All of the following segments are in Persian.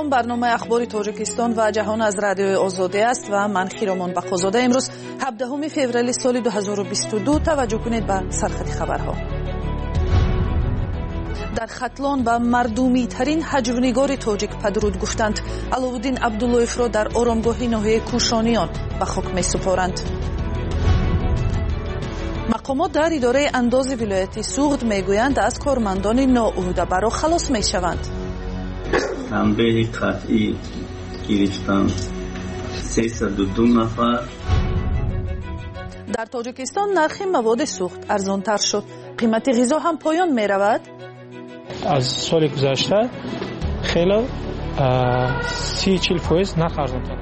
سلام، برنامه اخبار تاجیکستان و جهان از رادیوی آزادی است و من خیرامان بقازاده. امروز 17 فوریه سال 2022 توجه کنید به سرخط خبرها. در ختلان به مردمی ترین هجونگار تاجیک پدرود گفتند. علاءالدین عبداللهیف را در آرامگاه ناحیه کوشانیان به خاک می سپارند. مقامات در اداره انداز ولایتی سوغد میگویند از کارمندان ناعهده برا خلاص می شوند. تنبیه قطعی گرفتند 302 نفر. در تاجیکستان نرخ مواد سوخت ارزانتر شد. قیمت غذا هم پایان می رود. از سال گذشته خیلی 30-40% نرخ ارزانتر.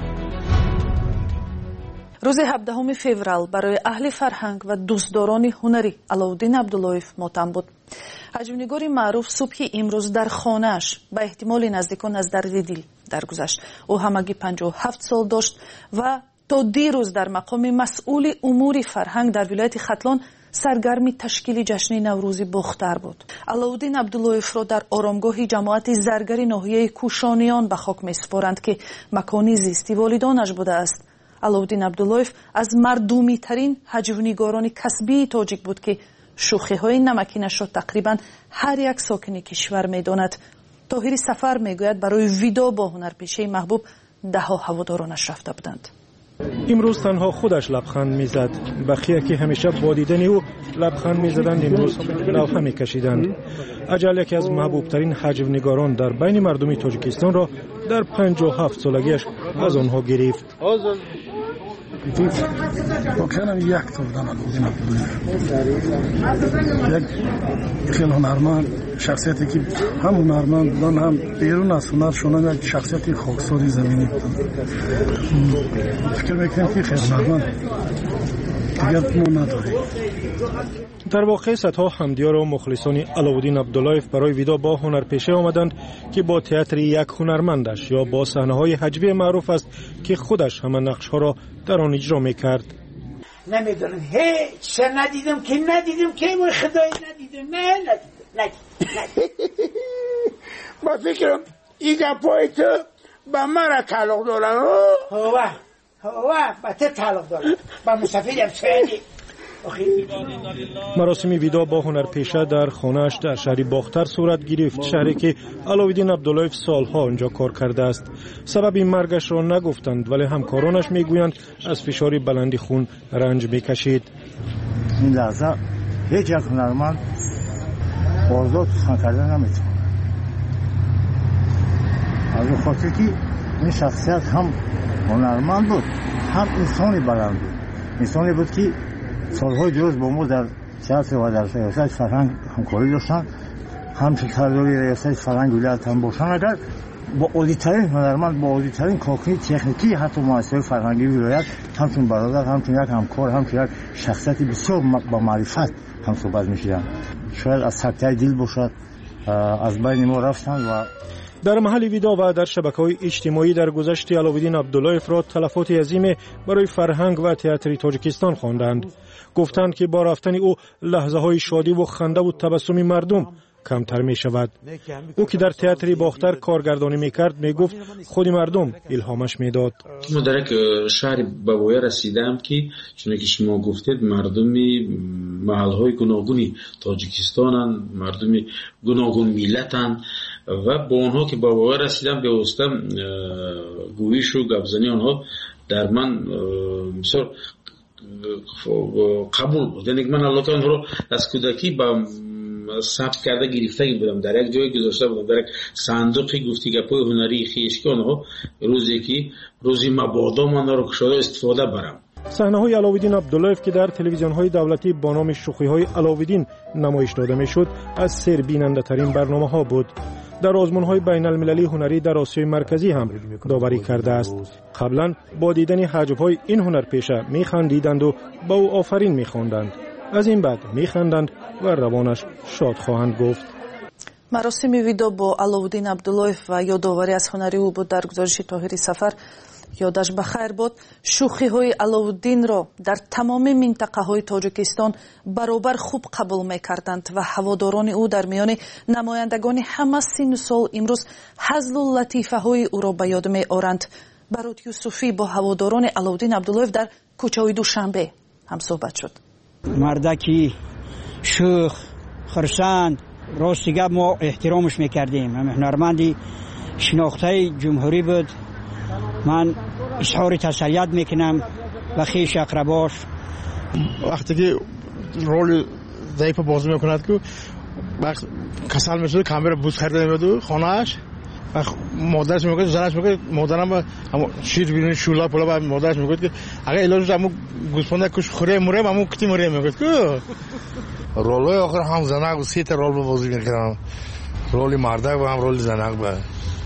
روز 17 فوریه برای اهل فرهنگ و دوستداران هنری علاءالدین عبداللهیف ماتم بود. هجونگار معروف صبح امروز در خانه‌اش به احتمال نزدیکان از درد دل درگذشت. او همگی 57 سال داشت و تا دیروز در مقام مسئول امور فرهنگ در ولایت ختلان سرگرمی تشکیل جشن نوروزی باختر بود. علاءالدین عبداللهیف را در آرامگاه جماعت زرگر ناحیه کوشانیان به خاک می‌سپارند که مکانی زیستی والدانش بوده است. علاءالدین عبداللهیف از مردمی ترین هجونگاران کسبی تاجیک بود که شوخی‌های نمکینش را تقریباً هر یک ساکن کشور می‌داند. طاهر سفر میگوید برای ویدا با هنرپیشه محبوب ده‌ها هوادارانش رفته بودند. امروز تنها خودش لبخند میزد. بقیه که همیشه با دیدن او لبخند میزدند امروز لوحه میکشیدند. اجل یکی از محبوب ترین هجونگاران در بین مردم تاجیکستان را در 57 سالگیش از آنها گرفت. واقعا یک طور بودن علاءالدین عبداللهیف یک خیلی هنرمند، شخصیتی که هم هنرمند بودن هم بیرون از هنر شدن، یک شخصیتی خاکساری زمینی بودن. فکر میکنم که خیلی هنرمند دیگر ما نداریم. در واقع صدها حمدیار و مخلصان علاءالدین عبداللهیف برای ویدا با هنرپیشه آمدند که با تئاتر یک هنرمندش یا با صحنه‌های هجوی معروف است که خودش همه نقش‌ها را در آن اجرا می‌کرد. نمیدونم هیچ ندیدم که ما خدای ندیدم نه با فکرم این گپای تو با مرا تعلق دارن. هوا با تو تعلق دارن، با مسافریم سویدی. مراسم ویدا با هنرپیشه در خانه‌اش در شهر باختر صورت گرفت، شهری که علاءالدین عبداللهیف سالها آنجا کار کرده است. سبب مرگش را نگفتند ولی همکارانش میگویند از فشار بلند خون رنج میکشید. این لحظه هیچ یک هنرمند آزاد سخن کردن نمیتونه. از خاطر که این شخصیت هم هنرمند بود هم انسانی بلند بود. انسانی بود که سالهای دیروز با ما در تئاتر و در ریاست فرهنگ همکاری داشتن. هم سکرتری ریاست فرهنگ ولایت هم باشن. اگر با عالی‌ترین هنرمند، با عالی‌ترین کاکنی تکنیکی حتی مؤسسه فرهنگی ولایت همچون برادر، همچون یک همکار، همچون یک شخصیت بسیار با معرفت هم صحبت می‌شدن. شاید از سکته دل باشد از بین ما رفتند. و در محل ویدا و در شبکه‌های اجتماعی در گذشت علاءالدین عبداللهیف را تلفات عظیم برای فرهنگ و تئاتر تاجیکستان خواندند. گفتند که با رفتن او لحظه‌های شادی و خنده و تبسم مردم کمتر می شود. او که در تئاتر باختر کارگردانی میکرد میگفت خود مردم الهامش میداد. ما در یک شهر بابویا رسیدم که چون که شما گفتید مردم محل‌های گوناگونی تاجیکستانند، مردم گوناگون ملتند و با آنها که بابویا رسیدم به وستم گویش و گپزنی آنها در من بسیار قبول بود. یعنی من الله تعالی رو از کودکی با ثبت کرده گرفته بودم، در یک جای گذاشته بودم، در یک صندوقی گفتی گپای هنری خویش که آنها روزی مبادا من رو کشاده استفاده برم. صحنه‌های علاءالدین عبداللهیف که در تلویزیون‌های دولتی با نام شوخی‌های علاءالدین نمایش داده می‌شد از سربیننده‌ترین برنامه‌ها بود. در آزمون‌های بین‌المللی هنری در آسیای مرکزی هم داوری کرده است. قبلا با دیدن حجب‌های این هنرپیشه می‌خندیدند و با او آفرین می‌خواندند. از این بعد می‌خندند و روانش شاد خواهند گفت. مراسم ویدا با علاءالدین عبداللهیف و یادآوری از هنری او بود در گزارش طاهر سفر. یادش بخیر بود شوخی های علاءالدین را در تمام منطقه های تاجیکستان برابر خوب قبول میکردند و هواداران او در میان نمایندگان همه سن و سال امروز هزل و لطیفه های او را به یاد میآورند. برات یوسفی با هواداران علاءالدین عبداللهیف در کوچه های دوشنبه هم صحبت شد. مردکی شوخ خرسند راستیگه ما احترامش میکردیم. هنرمندی شناخته جمهوری بود. من اظهار تسلیت میکنم و خویش اقرباش. وقتی که رول ضعیف بازی میکند که وقت کسل میشد کامبر بوز خریده میاد خانه‌اش و مادرش میگه زنش میگه مادرم با شیر بیرون شولا پولا با مادرش میگه که اگه علاج همو گوسفند کش خوره موره همو کتی موره میگه که رولای آخر هم زنک و سه تا رول بازی میکردم. رول مردک و هم رول زنک با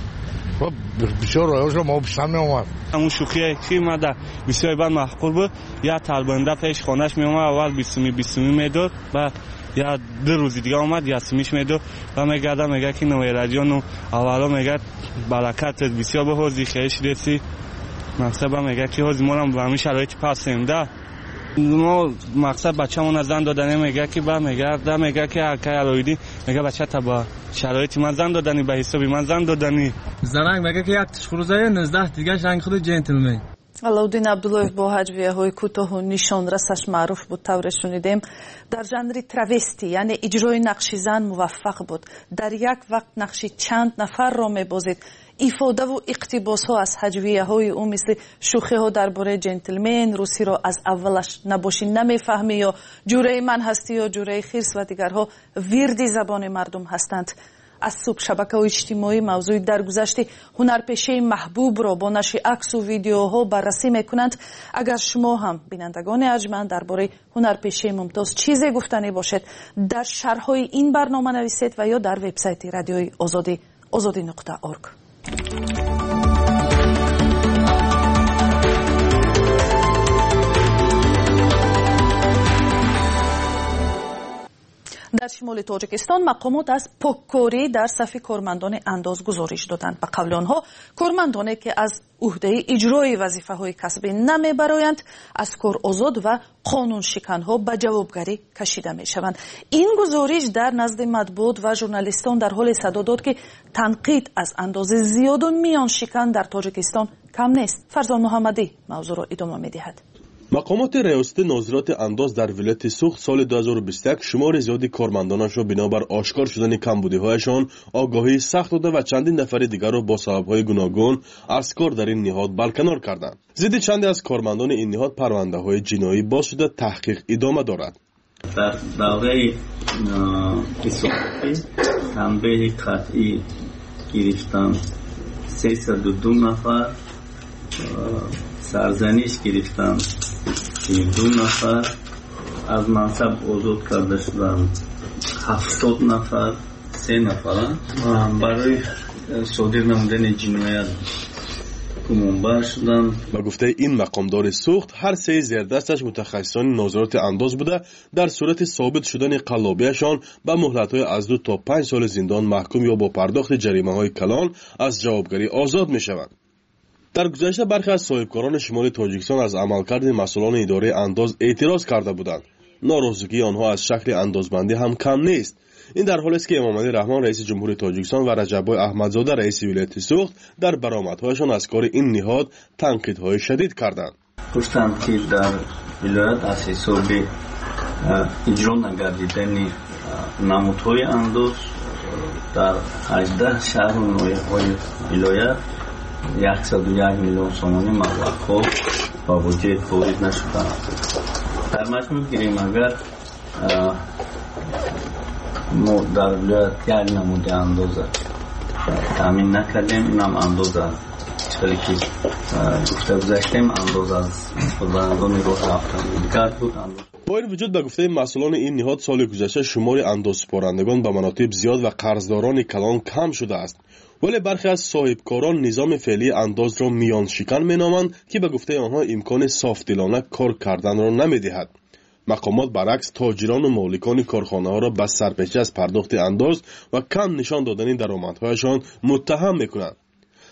بسیار رایش رو ما بشتن می اومد. همون شوخی که ماده بسیار بعد محقول بود. یا طالبانده پیش خانهش می اومد اول 20 میداد و یا 2 روز دیگه اومد یا 30 میداد و میگه که نوی رادیو اولا میگه برکت بسیار به حوزی خیش دیسی مقصد میگه که حوزی ما هم به همین شرایط پاسیم ده ما مقصد بچه‌مون از زن دادن میگه که با میگه که اکای علاءالدین میگه بچه تا با شرایط من زن دادنی به حسابی من زن دادنی زنگ میگه که یک تشخروزه 19 دیگه رنگ خود جنتلمن. علاءالدین عبداللهیف با هجویه‌های کوتاه و نشان رسش معروف بود. طور شنیدیم در ژانر تراوستی یعنی اجرای نقش زن موفق بود. در یک وقت نقش چند نفر را میبازید. ایفاده و اقتباس ها از هجویه‌های او مثل شوخی ها درباره جنتلمن، روسی را از اولش نباشی نمیفهمی یا جوره من هستی یا جوره خرس و دیگرها ویردی زبان مردم هستند. از صبح شبکه‌های اجتماعی موضوع درگذشت هنرپیشه محبوب را با نشر عکس و ویدیوها بررسی میکنند. اگر شما هم بینندگان ارجمند درباره هنرپیشه ممتاز چیزی گفتنی باشد در شرح‌های این برنامه نویسید و یا در وبسایت رادیوی آزادی azadi.org. در شمال تاجیکستان مقامات از پاککاری در صف کارمندان انداز گزارش دادند. به قول آنها کارمندانی که از عهده اجرای وظیفه‌های کسبی نمیبرایند از کار آزاد و قانون شکن‌ها به جوابگری کشیده میشوند. این گزارش در نزد مطبوعات و ژورنالیستان در حال صدا داد که تنقید از اندازه زیاد و میان شکن در تاجیکستان کم نیست. فرزان محمدی موضوع را ادامه می‌دهد. مقامات ریاست ناظرات انداز در ولایت سوخت سال 2021 شمار زیادی کارمندانش را بنابر آشکار شدن کمبودی‌هایشان آگاهی سخت داده و چندین نفر دیگر را با سبب‌های گوناگون از کار در این نهاد برکنار کردند. ضد چندی از کارمندان این نهاد پرونده‌های جنایی باز شده تحقیق ادامه دارد. در دوره اصلاحی تنبیه قطعی گرفتن 302 نفر، سرزنش گرفتن 2 نفر، از منصب آزاد کرده شدن 70 نفر، 3 نفر برای صادر نمودن جنایت گمانبر شدن. با گفته این مقامدار سوخت هر 3 زیردستش متخصصان ناظرات انداز بوده در صورت ثابت شدن قلابیشان به مهلت‌های از 2 تا 5 سال زندان محکوم یا با پرداخت جریمه‌های کلان از جوابگری آزاد می‌شوند. در گذشته برخی از صاحبکاران شمال تاجیکستان از عملکرد مسئولان اداره انداز اعتراض کرده بودند. ناراضگی آنها از شکل اندازبندی هم کم نیست. این در حالی است که امام علی رحمان رئیس جمهوری تاجیکستان و رجب احمدزاده رئیس ولایت سوخت در برآمدهایشان از کار این نهاد تنقیدهای شدید کردند. گفتند که در ولایت از حساب اجرا نگردیدن نمودهای انداز در 18 شهر و ناحیه‌های ولایت 101 میلیون سومانی مبلغ‌ها با وجود وارد نشدند. در مجموع گیریم اگر ما در ولایت یک نمود اندازه تامین نکردیم، اینم اندازه چطوری که گفته گذاشتیم اندازه از بردارندگان راه رفتن دیگر بود. با این وجود به گفته مسئولان این نهاد سال گذشته شمار اندازسپارندگان به مناطق زیاد و قرضداران کلان کم شده است، ولی برخی از صاحبکاران نظام فعلی انداز را میان شکن مینامند که به گفته آنها امکان صافدلانه کار کردن را نمیدهد. مقامات برعکس تاجران و مالکان کارخانه ها را به سرپیچی از پرداخت انداز و کم نشان دادن درآمدهایشان متهم میکنند.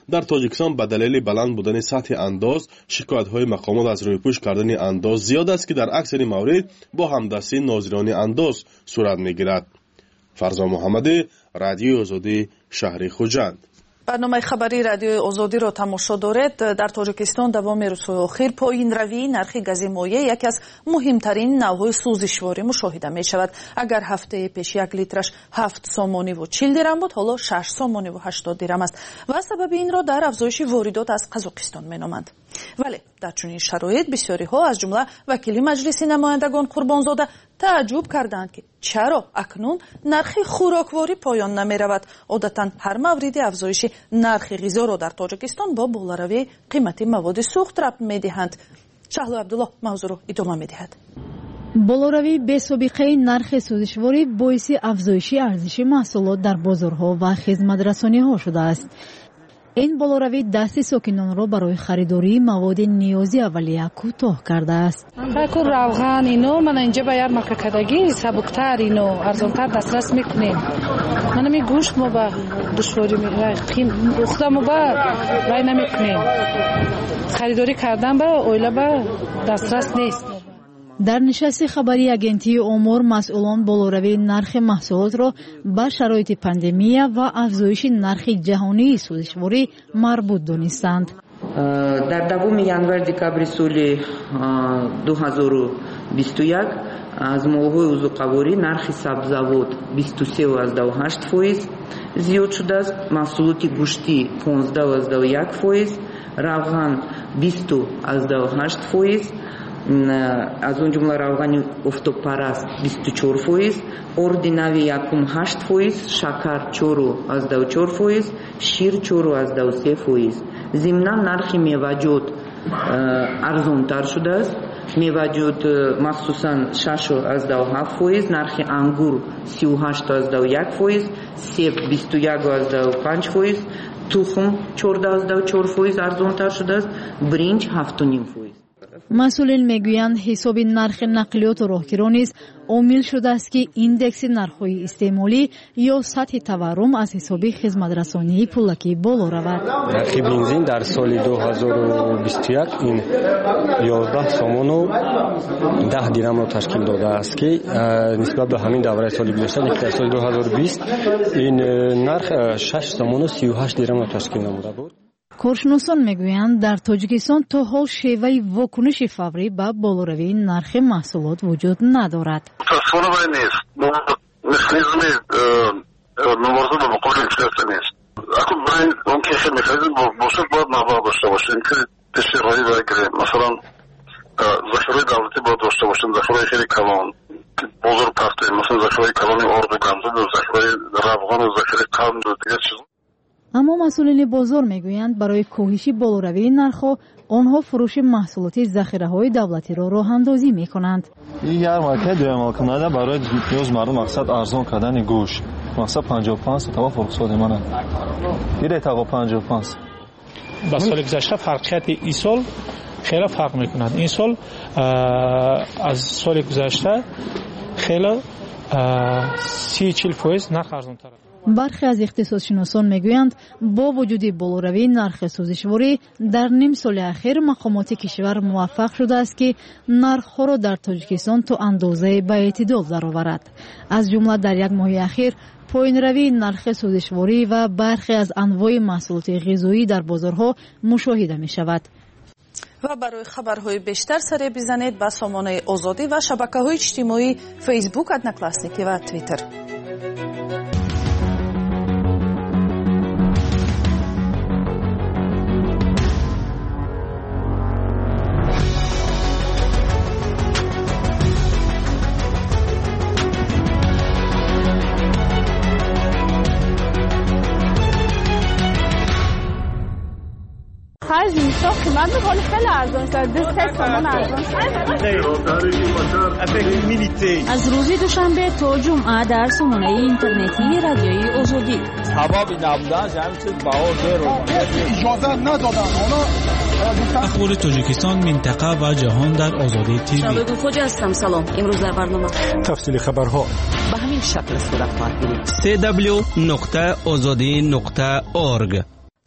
در تاجیکستان به دلیل بلند بودن سطح انداز شکایت‌های مقامات از رویپوش کردن انداز زیاد است که در اکثر موارد با همدستی ناظران انداز صورت می‌گیرد. فرزان محمدی، رادیو آزادی، شهر خوجند. برنامه خبری رادیو آزادی را تماشا دارید. در تاجیکستان دوام روزهای اخیر پایین روی نرخ گاز مایع یکی از مهمترین نوع‌های سوزشواری مشاهده می شود. اگر هفته پیش 1 لیترش 7 سومانی و 40 درم بود، حالا 6 سومانی و 80 درم است و سبب این را در افزایش واردات از قزاقستان می نامند. ولی در چنین شرایط بسیاری ها از جمله وکیل مجلس نمایندگان قربانزاده تعجب کردند که چرا اکنون نرخ خوراکواری پایان نمی رود. عادتا هر مورد افزایش نرخ غذا را در تاجیکستان با بالاروی قیمت مواد سوخت ربط می دهند. شهلا عبدالله موضوع را ادامه می دهد. بالاروی بی‌سابقه نرخ سوزشواری باعث افزایش ارزش محصولات در بازارها و خدمت‌رسانی‌ها شده است. این بالاروی دست ساکنان را برای خریداری مواد نیازی اولیه کوتاه کرده است. فکر روغن اینو من اینجا با یار مککدگی سبکتر اینو ارزانتر دسترس میکنیم. من می گوشت ما با دشواری میگیم خودم با رای نمیکنیم. خریداری کردن با اویلا با دسترس نیست. در نشست خبری اگنتی امور مسئولان بالاروی نرخ محصولات را به شرایط پاندمی و افزایش نرخ جهانی سوزشواری مربوط دانستند. در دوم январ دکامبر سال 2021 از ماه‌های اوزوقواری نرخ سبزیجات 23.8% زیاد شده است. محصولات گوشتی 15.1%، روغن 20.8%. از اون جمله روغن افتوپرست 24%، اردینوی یکم 8%، شکر 4.4%، شیر 4.3%. ضمناً نرخ میوه‌جات ارزان‌تر شده است. میوه‌جات مخصوصاً 6.7%، نرخ انگور 38.1%، سیب 21.5%، تخم 14.4% ارزان‌تر شده است، برنج 7.5%. مسئولین میگویند حساب نرخ نقلیات و راهگیران نیز عامل شده است که ایندکس نرخ‌های استعمالی یا سطح تورم از حساب خدمت‌رسانی پولکی بالا رود. نرخ بنزین در سال 2021 این 11 سومون و 10 درم را تشکیل داده است که نسبت به همین دوره سال گذشته در سال 2020 این نرخ 6 سومون و 38 درم را تشکیل نموده بود. کارشناسان میگویند در تاجیکستان تا حال شیوه واکنش فوری به بالاروی نرخ محصولات وجود ندارد. تصور نیست. مکانیزم مبارزه با مقابل انفلاسیون نیست. اگر باید اون که مکانیزم باشد باید نظر داشته باشیم که تشریحی بگیریم. مثلا ذخیره دولتی باید داشته باشیم، ذخیره خیلی کلان بزرگ پخته، مثلا ذخیره کلان آرد و گندم و ذخیره روغن و ذخیره قند و دیگر چیز. اما مسئولین بازار میگویند برای کاهش بالاروی نرخ‌ها آنها فروش محصولات ذخیره‌های دولتی را راه اندازی می‌کنند. این ярмарка дуюмал کننده برای نیاز مردم مقصد ارزان کردن گوشت. مقصد 55 تا فروخته منه. دیره تا 55. با سال گذشته فرقیت این سال خیلی فرق می‌کند. این سال از سال گذشته خیلی 30-40% نرخ ارزان‌تر. برخی از اقتصادشناسان میگویند با وجود بالاروی نرخ سوزشواری در نیم سال اخیر مقامات کشور موفق شده است که نرخ‌ها را در تاجیکستان تا اندازه به اعتدال درآورد. از جمله در یک ماه اخیر پایین‌روی نرخ سوزشواری و برخی از انواع محصولات غذایی در بازارها مشاهده می‌شود. و برای خبرهای بیشتر سر بزنید به سامانه آزادی و شبکه‌های اجتماعی فیسبوک، ادناکلاسنیکی و توییتر. خرج میشه قیمت میکنه خیلی ارزان شد. 2 تومان ارزان شد. از روز دوشنبه تا جمعه در سامانه اینترنتی رادیوی آزادی. سبب نبودن همین چیز باور اجازه ندادن. اخبار تاجیکستان، منطقه و جهان در آزادی تیوی. شبگون خوجا هستم. سلام. امروز در برنامه تفصیل خبرها به همین شکل صورت خواهد گرفت. www.azadi.org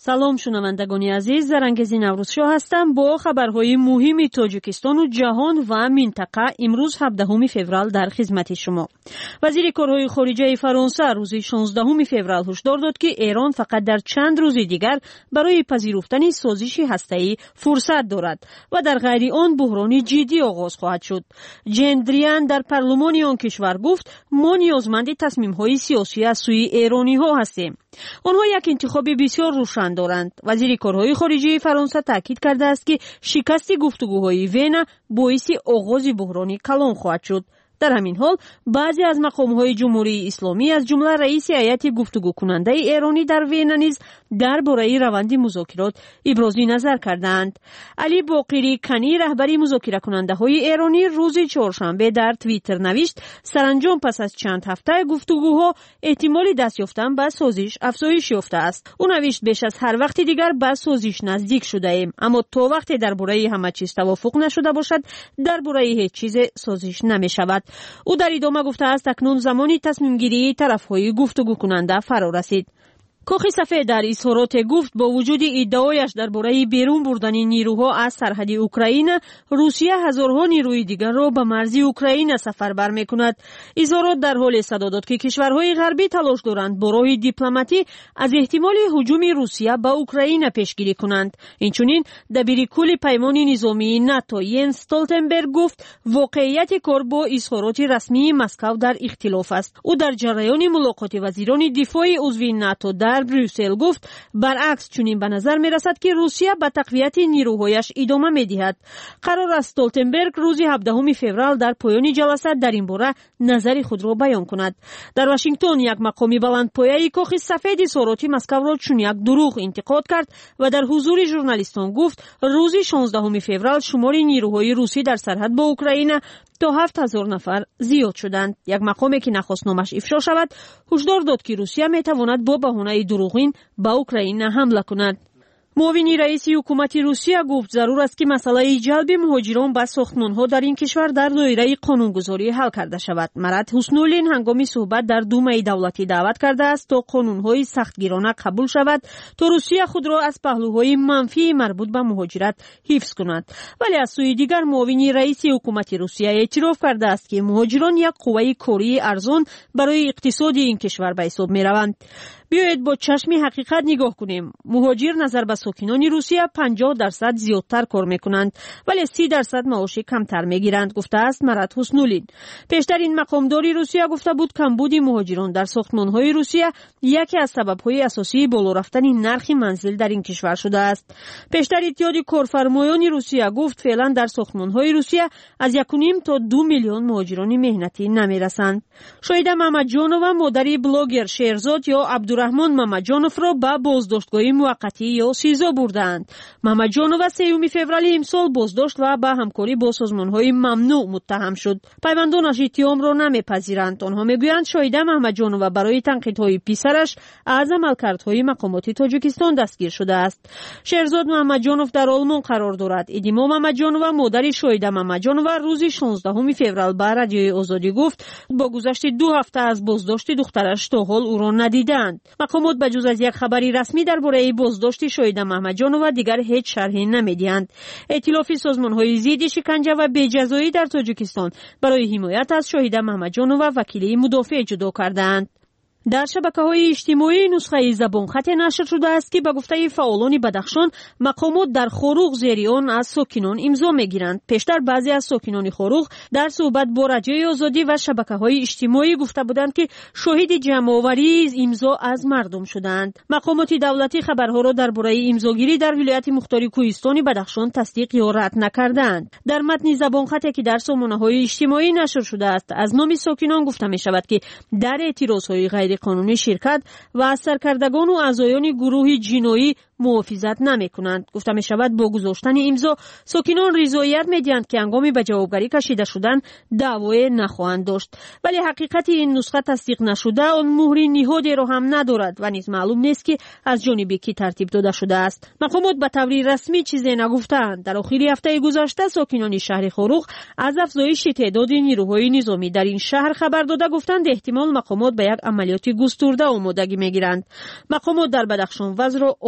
سلام شنوندگان عزیز، زرنگزی نوروزشاه هستم با خبرهای مهم تاجیکستان و جهان و منطقه. امروز 17 فوریه در خدمت شما. وزیر کارهای خارجه فرانسه روز 16 فوریه هشدار داد که ایران فقط در چند روز دیگر برای پذیرفتن سازش هسته‌ای فرصت دارد و در غیر آن بحران جدی آغاز خواهد شد. جندریان در پارلمان آن کشور گفت ما نیازمند تصمیم‌های سیاسی از سوی ایرانی‌ها هستیم. آنها یک انتخاب بسیار روشن دارند. وزیر کارهای خارجه فرانسه تاکید کرده است که شکست گفتگوهای وین باعث آغاز بحران کلان خواهد شد. در همین حال بعضی از مقام‌های جمهوری اسلامی از جمله رئیس هیئت گفتگو کننده ایرانی در وین نیز درباره روند مذاکرات ابراز نظر کردند. علی باقری کنی رهبر مذاکره کننده های ایرانی روز چهارشنبه در توییتر نوشت سرانجام پس از چند هفته گفتگوها احتمال دست یافتن به سازش افزایش یافته است. او نوشت بیش از هر وقت دیگر به سازش نزدیک شده ایم، اما تا وقتی درباره همه چیز توافق نشده باشد درباره هیچ چیز سازش نمی شود. او در ادامه گفته است اکنون زمانی تصمیم گیری طرف‌های گفتگو کننده فرا رسید. کاخ سفید در اظهارات گفت با وجود ادعایش درباره بیرون بردن نیروها از سرحد اوکراین، روسیه هزارها نیروی دیگر را به مرز اوکراین سفربر می‌کند. اظهارات در حال صدا داد که کشورهای غربی تلاش دارند با راه دیپلماتی از احتمال هجوم روسیه به اوکراین پیشگیری کنند. اینچنین دبیر کل پیمان نظامی ناتو ینس استولتنبرگ گفت واقعیت کار با اظهارات رسمی مسکو در اختلاف است. او در جریان ملاقات وزیران دفاع عضو ناتو در بروسل گفت برعکس چنین به نظر می رسد که روسیه به تقویت نیروهایش ادامه می دهد. قرار است استولتنبرگ روز 17 فوریه در پایان جلسه در این باره نظر خود را بیان کند. در واشنگتن یک مقام بلندپایه کاخ سفید اظهارات مسکو را چون یک دروغ انتقاد کرد و در حضور ژورنالیستان گفت روز 16 فوریه شمار نیروهای روسی در سرحد با اوکراین تا 7000 نفر زیاد شدند. یک مقامی که نخواست نامش افشا شود هشدار داد که روسیه می تواند با بهانه دروغین به اوکراین حمله کند. معاون رئیس حکومت روسیه گفت ضرور است که مسئله جلب مهاجران به ساختمان‌ها در این کشور در دایره قانونگذاری حل کرده شود. مراد حسنولین هنگام صحبت در دومه دولتی دعوت کرده است تا قانون‌های سختگیرانه قبول شود تا روسیه خود را از پهلوهای منفی مربوط به مهاجرت حفظ کند. ولی از سوی دیگر معاون رئیس حکومت روسیه اعتراف کرده است که مهاجران یک قوه کاری ارزان برای اقتصاد این کشور به حساب می‌روند. بیایید با چشم حقیقت نگاه کنیم. مهاجر نظر به ساکنان روسیه 50% زیادتر کار میکنند ولی 30% معاش کمتر میگیرند، گفته است مراد حسنولین. پیشتر این مقامداری روسیه گفته بود کمبود مهاجران در ساختمان‌های روسیه یکی از سبب‌های اساسی بالا رفتن نرخ منزل در این کشور شده است. پیشتر اتحاد کارفرمایان روسیه گفت فعلا در ساختمان‌های روسیه از 1.5 تا 2 میلیون مهاجران مهنتی نمیرسند. شاهده محمدجانова مادری بلاگر شهرزاد یا عبدالرحمن محمدجانوف را به بازداشتگاه موقتی یا سیزا بردند. محمدجانova 3 فوریه امسال بازداشت و به همکاری با سازمان‌های ممنوع متهم شد. پیوندانش اتهام را نمیپذیرند. آنها میگویند شاهده محمدجانova برای تنقیدهای پسرش از عملکردهای مقامات تاجیکستان دستگیر شده است. شهرزاد محمدجانوف در آلمان قرار دارد. ادیما محمدجانova مادر شاهده محمدجانova روز 16 فوریه به رادیوی آزادی گفت با گذشت 2 هفته از بازداشت دخترش تا حال او را ندیدند. مقامات بجز از یک خبری رسمی درباره بازداشت شاهده محمدجانova دیگر هیچ شرحی نمیدهند. ائتلاف سازمان‌های ضد شکنجه و بی‌جزایی در تاجیکستان برای حمایت از شاهده محمدجانova وکیل مدافع جدا کردند. در شبکه‌های اجتماعی نسخه زبانخط نشر شده است که به گفته فعالان بدخشان مقامات در خاروق زیر آن از ساکنان امضا می‌گیرند. پیشتر بعضی از ساکنان خاروق در صحبت با رادیوی آزادی و شبکه‌های اجتماعی گفته بودند که شاهد جمع‌آوری امضا از مردم شدند. مقامات دولتی خبرها را درباره امضاگیری در ولایت مختار کوهستان بدخشان تصدیق یا رد نکردند. در متن زبانخطی که در سامانه‌های اجتماعی نشر شده است از نام ساکنان گفته می‌شود که در اعتراض‌های غیر قانونی شرکت و از سرکردگان و اعضایان گروه جنایی محافظت نمی کنند. گفته می شود با گذاشتن امضا ساکنان رضایت می دهند که هنگامی به جوابگری کشیده شدن دعوی نخواهند داشت. ولی حقیقت این نسخه تصدیق نشده آن مهر نهادی را هم ندارد و نیز معلوم نیست که از جانب کی ترتیب داده شده است. مقامات به طور رسمی چیزی نگفتند. در آخر هفته گذشته ساکنان شهر خاروق از افزایش تعداد نیروهای نظامی در این شهر خبر داده گفتند احتمال مقامات به یک عملیات گسترده آمادگی میگیرند. مقامات در بدخشان وضع را آرام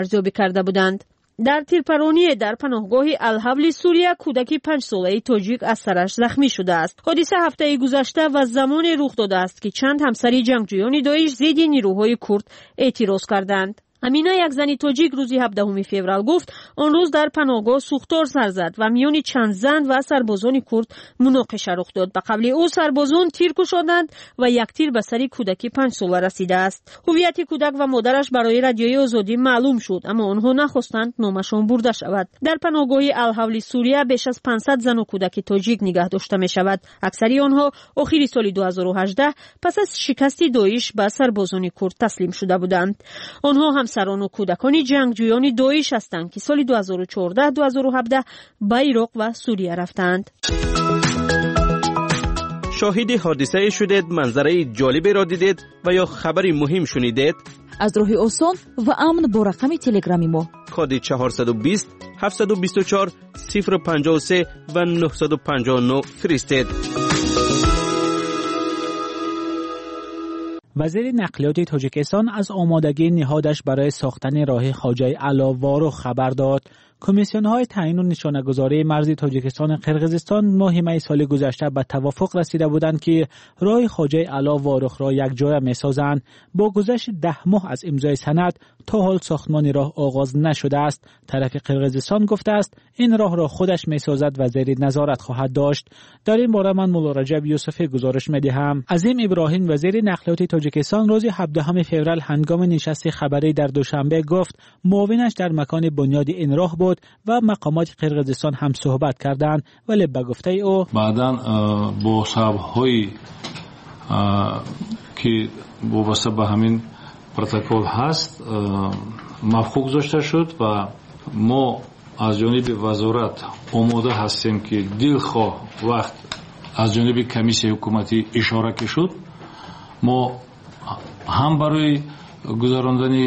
ارزیابی کرده بودند. در تیرپرانی در پناهگاه الحول سوریه کودکی 5 ساله‌ای تاجیک از سرش زخمی شده است. حادثه هفته گذشته و زمان رخ داده است که چند همسری جنگجویان داعش ضد نیروهای کرد اعتراض کردند. امینه، یک زن تاجیک، روز 17 فوریه گفت آن روز در پناهگاه سوختار سر زد و میان چند زن و سربازان کرد مناقشه رخ داد. به قبل او سربازان تیر کشاندند و یک تیر به سر کودکی 5 ساله رسیده است. هویت کودک و مادرش برای رادیوی آزادی معلوم شد، اما آنها نخواستند نامشان برده شود. در پناهگاه الحول سوریه بیش از 500 زن و کودک تاجیک نگه داشته می شود. اکثری آنها آخر سال 2018 پس از شکست داعش به سربازان کرد تسلیم شده بودند. آنها همسران و کودکان جنگجویان داعش هستند که سال 2014-2017 به عراق و سوریه رفتند. شاهد حادثه شدید، منظره جالبی را دیدید و یا خبری مهم شنیدید؟ از راه آسان و امن با رقم تلگرامی ما کد 420 724 053 و 959 فرستید. وزیر نقلیات تاجیکستان از آمادگی نهادش برای ساختن راه خواجه علاوارخ خبر داد. کمیسیون‌های تعیین و نشانه‌گذاری مرزی تاجیکستان و قرقیزستان ماه می سال گذشته به توافق رسیده بودند که راه خواجه علاوارخ را یک جای می‌سازند. با گذشت 10 ماه از امضای سند تا حال ساختمان راه آغاز نشده است. طرف قرقیزستان گفته است این راه را خودش می‌سازد و زیر نظارت خواهد داشت. در این باره من مولا رجب یوسفی گزارش می‌دهم. عظیم ابراهیم وزیر نقلیات تاجیکستان روز 17 فوریه هنگام نشست خبری در دوشنبه گفت معاونش در مکان بنیاد این راه بود و مقامات قرقیزستان هم صحبت کردند، ولی به گفته او بعداً با سبب‌های که وابسته به همین پروتکل هست موافق گذاشته شد و ما از جانب وزارت آماده هستیم که دلخواه وقت از جانب کمیسیون حکومتی اشاره که شد ما هم برای گذراندن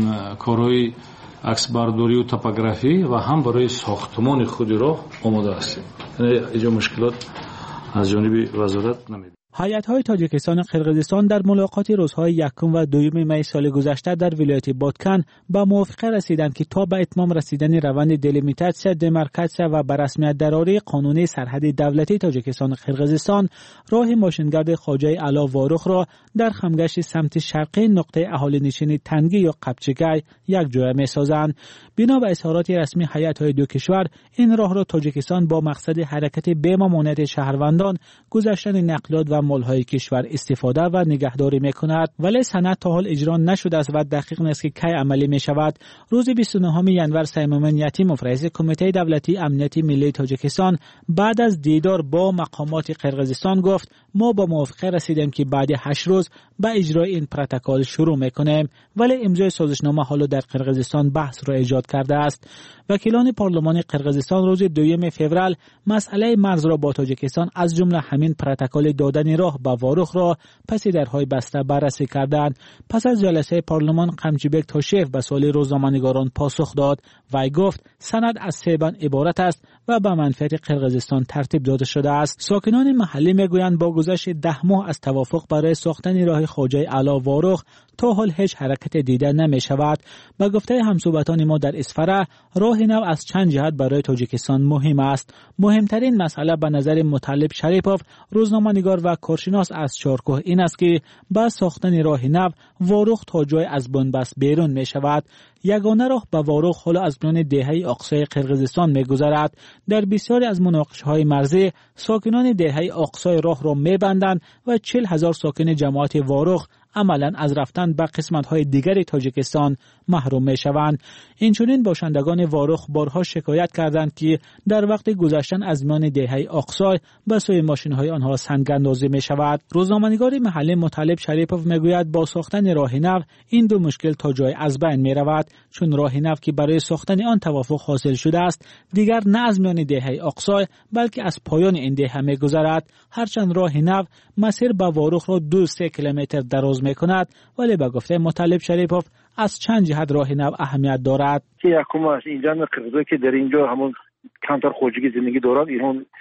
کارهای عکسبرداری و توپوگرافی و هم برای ساختمان خود را آماده هستیم. یعنی اینجا مشکلات از جانب وزارت نمی‌بینیم. هیئت‌های تاجیکستان و قرقیزستان در ملاقات روزهای 1 و 2 می سال گذشته در ولایت بادکن به موافقه رسیدند که تا به اتمام رسیدن روند دلیمیتاسیا، دمارکاسیا و به رسمیت درآوری قانونی سرحد دولتی تاجیکستان و قرقیزستان راه ماشینگرد خواجه علاوارخ را در خمگشت سمت شرقی نقطه اهالی نشین تنگی یا قبچگای یک جای می‌سازند. بنا به اظهارات رسمی هیئت‌های دو کشور این راه را تاجیکستان با مقصد حرکت به ممانعت شهروندان، گذشتن نقلیات و مالهای کشور استفاده و نگهداری می‌کند، ولی سند تا حال اجرا نشده است و دقیق نیست که کی عملی می‌شود. روز 29 ینور سیمومن یتیموف رئیس کمیته دولتی امنیت ملی تاجیکستان بعد از دیدار با مقامات قرقیزستان گفت ما با موافقه رسیدیم که بعد 8 روز به اجرای این پروتکل شروع می‌کنیم، ولی امضای سازشنامه حالا در قرقیزستان بحث را ایجاد کرده است. وکیلان پارلمان قرقیزستان روز 2 فوریه مسئله مرز را با تاجیکستان از جمله همین پروتکل دادن راه به وارخ را پس درهای بسته بررسی کردند. پس از جلسه پارلمان قمچیبک تاشیف به سوال روزنامه‌نگاران پاسخ داد و گفت سند از 3 بند عبارت است و به منفعت قرقیزستان ترتیب داده شده است. ساکنان محلی میگویند با گذشت 10 ماه از توافق برای ساختن راه خواجه علاوارخ تا حال هیچ حرکت دیده نمی شود. به گفته همصحبتان ما در اسفره راه نو از چند جهت برای تاجیکستان مهم است. مهمترین مسئله به نظر مطلب شریپوف روزنامه‌نگار و کارشناس از چارکوه این است که با ساختن راه نو وارخ تا جای از بنبست بیرون می شود. یگانه راه به وارخ حالا از میان دهه اقصای قرقیزستان می گذرد. در بسیاری از مناقشه‌های مرزی ساکنان دهه اقصای راه را می بندند و 40,000 ساکن جماعت وارخ عملاً از رفتن به قسمت‌های دیگر تاجیکستان محروم می‌شوند. اینچنین باشندگان وارخ بارها شکایت کردند که در وقت گذشتن از میان دهه اقصای به سوی ماشین‌های آنها سنگ‌اندازی می‌شود. روزنامه‌نگار محلی مطلب شریپوف می‌گوید با ساختن راه نو این دو مشکل تا جای از بین می‌رود، چون راه نو که برای ساختن آن توافق حاصل شده است دیگر نه از میان دهه اقصای بلکه از پایان این دهه می‌گذرد. هرچند راه نو مسیر به وارخ را 2-3 کیلومتر دراز می‌کند، ولی به گفته مطلب شریپوف از چند جهت راه نو اهمیت دارد. که یکم از اینجا قرقیزستان که در اینجا همون کمتر خواجگی زندگی دارد، ایران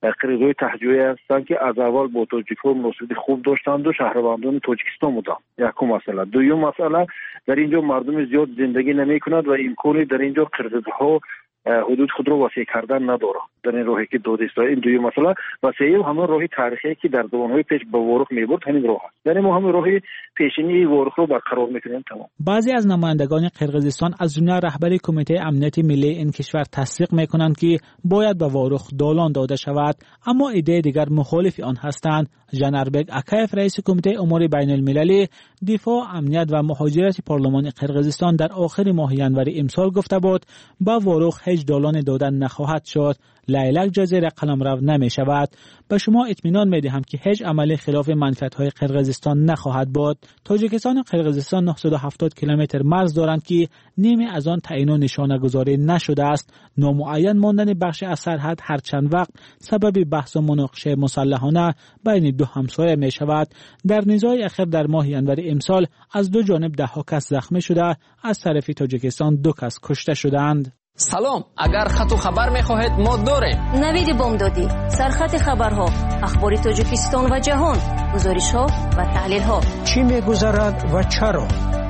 قریزهای تهجویی هستند که از اول با تاجیک‌ها مناسبت خوب داشتند و شهروندان تاجیکستان بودند. یکم مسئله. دوم مسئله در اینجا مردم زیاد زندگی نمی‌کنند و امکانی در اینجا قرضها حدود خود رو وسیع کردن نداره در این راهی که داده است. این دوی مسئله و سوم همون راهی تاریخی که در زمانهای پیش به وارخ میبرد همین راه است. یعنی ما همین راهی پیشینی وارخ رو برقرار میکنیم. تمام. بعضی از نمایندگان قرقیزستان از جمله رهبر کمیته امنیت ملی این کشور تصدیق میکنند که باید به وارخ دالان داده شود، اما ایده دیگر مخالف آن هستند. جنربگ اکایف رئیس کمیته امور بین المللی دفاع امنیت و مهاجرت پارلمان قرقیزستان در آخر ماه ینور امسال گفته بود به وارخ هیچ دالان دادن نخواهد شد. لیلک جزیره قلمرو نمی شود. به شما اطمینان می دهم که هیچ عملی خلاف منفعت‌های قرقیزستان نخواهد بود. تاجیکستان و قرقیزستان 970 کیلومتر مرز دارند که نیمی از آن تعیین و نشانه گذاری نشده است. نامعین ماندن بخش از سرحد هر چند وقت سبب بحث و مناقشه مسلحانه بین دو همسایه می شود. در نزاع اخیر در ماه ینور امسال از دو جانب ده‌ها کس زخمی شده، از طرف تاجیکستان 2 کس کشته شدند. سلام، اگر خط و خبر می‌خواهید ما داریم. نوید بامدادی، سرخط خبرها، اخبار تاجیکستان و جهان، گزارش‌ها و تحلیل‌ها. چی می‌گذرد و چرا؟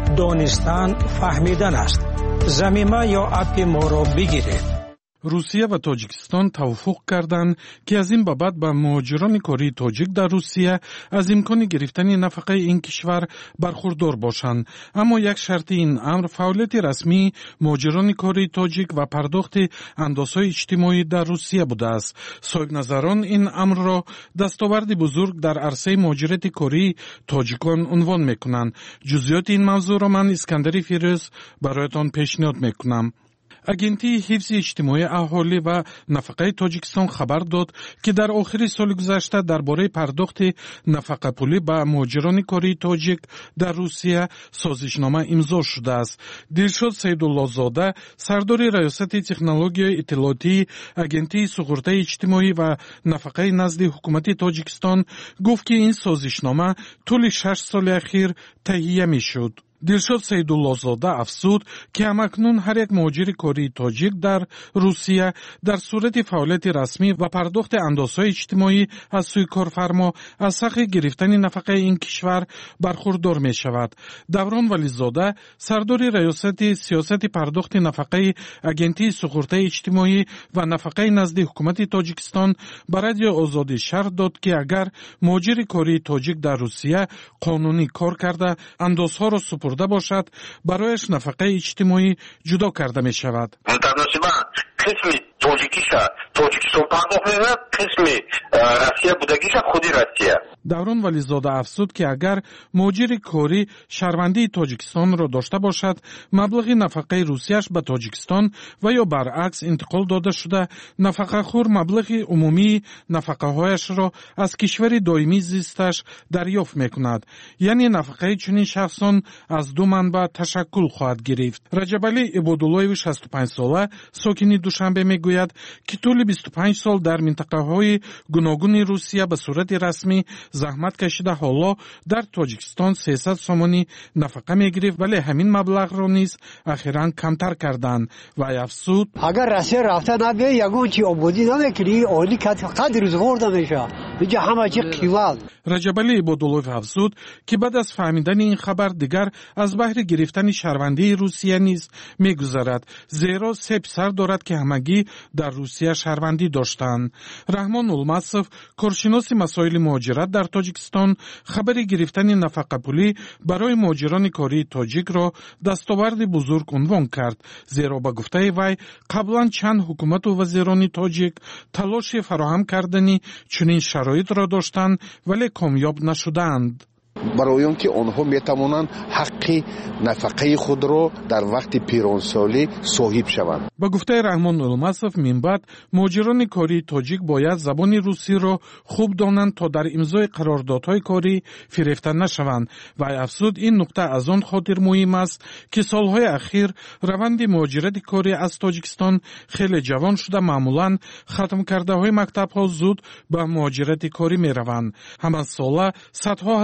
دانستن فهمیدن است. ضمیمه یا اپ ما را بگیرید. روسیه و تاجیکستان توافق کردند که از این بابت به مهاجران کاری تاجیک در روسیه از امکان گرفتن نفقه این کشور برخوردار باشند، اما یک شرط این امر فعالیت رسمی مهاجران کاری تاجیک و پرداخت اندازهای اجتماعی در روسیه بوده است. صاحب نظران این امر را دستاورد بزرگ در عرصه مهاجرت کاری تاجیکان عنوان میکنند. جزئیات این موضوع را من اسکندر فیروز برایتان پیشنهاد میکنم. اگنتی حفظ اجتماعی اهالی و نفقه تاجیکستان خبر داد که در آخر سال گذشته درباره پرداخت نفقه پولی به مهاجران کاری تاجیک در روسیه سازشنامه امضا شده است. دلشاد سیدالله زاده، سردار ریاست تکنولوژی اطلاعاتی اگنتی سقورت اجتماعی و نفقه نزد حکومت تاجیکستان گفت که این سازشنامه طول 6 سال اخیر تهیه میشد. دلشاد سیدالله زاده افزود که همکنون هر یک مهاجر کاری تاجیک در روسیه در صورت فعالیت رسمی و پرداخت اندازهای اجتماعی از سوی کارفرما از حق گرفتن نفقه این کشور برخوردار می شود. دوران ولیزاده، سردار ریاست سیاست پرداخت نفقه اگنتی سقورت اجتماعی و نفقه نزد حکومت تاجیکستان به رادیو آزادی شرح داد که اگر مهاجر کاری تاجیک در روسیه قانونی کار کرده اندازها را سپرده باشد، برایش نفقه اجتماعی جدا کرده می شود. قسمی تاجیکستان پرداخت می‌کند، قسمی روسیه بودگیش خودی روسیه. دوران ولیزاده افزود که اگر مهاجر کاری شهروندی تاجیکستان را داشته باشد، مبلغ نفقه روسیه‌اش به تاجیکستان و یا برعکس انتقال داده شده، نفقه خور مبلغ عمومی نفقه‌هایش را از کشور دائمی زیستش دریافت می‌کند. یعنی نفقه چنین شخصان از دو منبع تشکل خواهد گرفت. رجبعلی عباداللهی 65 ساله ساکن دوشنبه میگوید که طول 25 سال در منطقه‌های گوناگون روسیه به صورت رسمی زحمت کشیده، حالا در تاجیکستان 300 سومانی نفقه میگرفت، ولی همین مبلغ را نیز اخیراً کمتر کردند. و افزود اگر روسیه رفته نبیه یگون چی آبادی نمیکنی عالی قدر روزگار نمیشه اینجا همه چی قیمت. رجبعلی عباداللهی افزود که بعد از فهمیدن این خبر دیگر از بهر گرفتن شهروندی روسیه نیز میگذرد، زیرا 3 پسر دارد که همگی در روسیه شهروندی داشتند. رحمان المصف، کارشناس مسائل مهاجرت در تاجیکستان، خبر گرفتن نفقه پولی برای مهاجران کاری تاجیک را دستاورد بزرگ عنوان کرد، زیرا به گفته وی قبلا چند حکومت و وزیران تاجیک تلاش فراهم کردنی چنین شرایط را داشتند ولی کامیاب نشدند. برای اون که آنها میتوانند حق نفقه خود را در وقت پیرانسالی صاحب شوند. با گفته رحمان المصف، من بعد مهاجران کاری تاجیک باید زبان روسی را خوب دانند تا در امضای قراردادهای کاری فریفته نشوند. و افزود این نکته از آن خاطر مهم است که سالهای اخیر روند مهاجرت کاری از تاجیکستان خیلی جوان شده، معمولا ختم کرده های مکتب ها زود به مهاجرت کاری می روند. همان ساله صدها هزار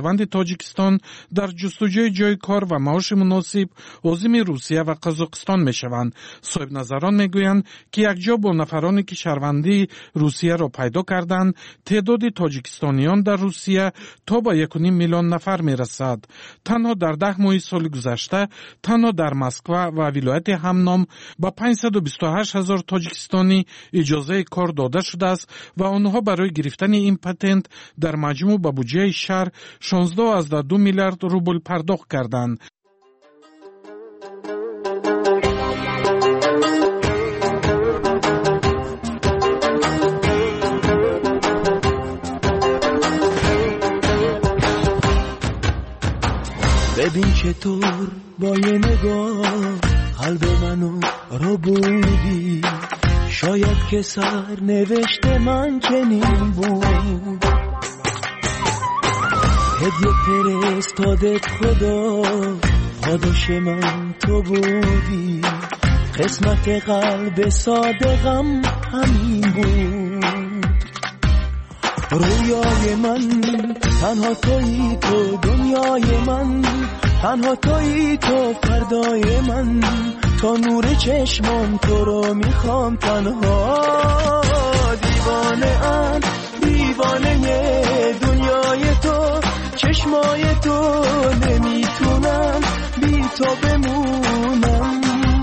شهروند تاجیکستان در جستجوی جای کار و معاش مناسب عازم روسیه و قزاقستان میشوند. صاحب نظران میگویند که یکجا با نفرانی که شهروندی روسیه را پیدا کردند، تعداد تاجیکستانیان در روسیه تا با 1.5 میلیون نفر میرسد. تنها در 10 ماه سال گذشته تنها در مسکو و ولایت همنام با 528,000 تاجیکستانی اجازه کار داده شده است و آنها برای گرفتن این پتنت در مجموع به بودجه شهر 16.2 میلیارد روبل پرداخت کردند. ببین چطور با یه نگاه قلب منو رو بودی، شاید که سر نوشته من چنین بود. هدیه فرستادت خدا، پاداش من تو بودی، قسمت قلب صادقم همین بود. رویای من تنها تویی، تو دنیای من تنها تویی، تو فردای من، تا نور چشمام تو رو میخوام تنها. دیوانه ام دیوانه دنیای تو، چشمای تو، نمیتونم بی تو بمونم.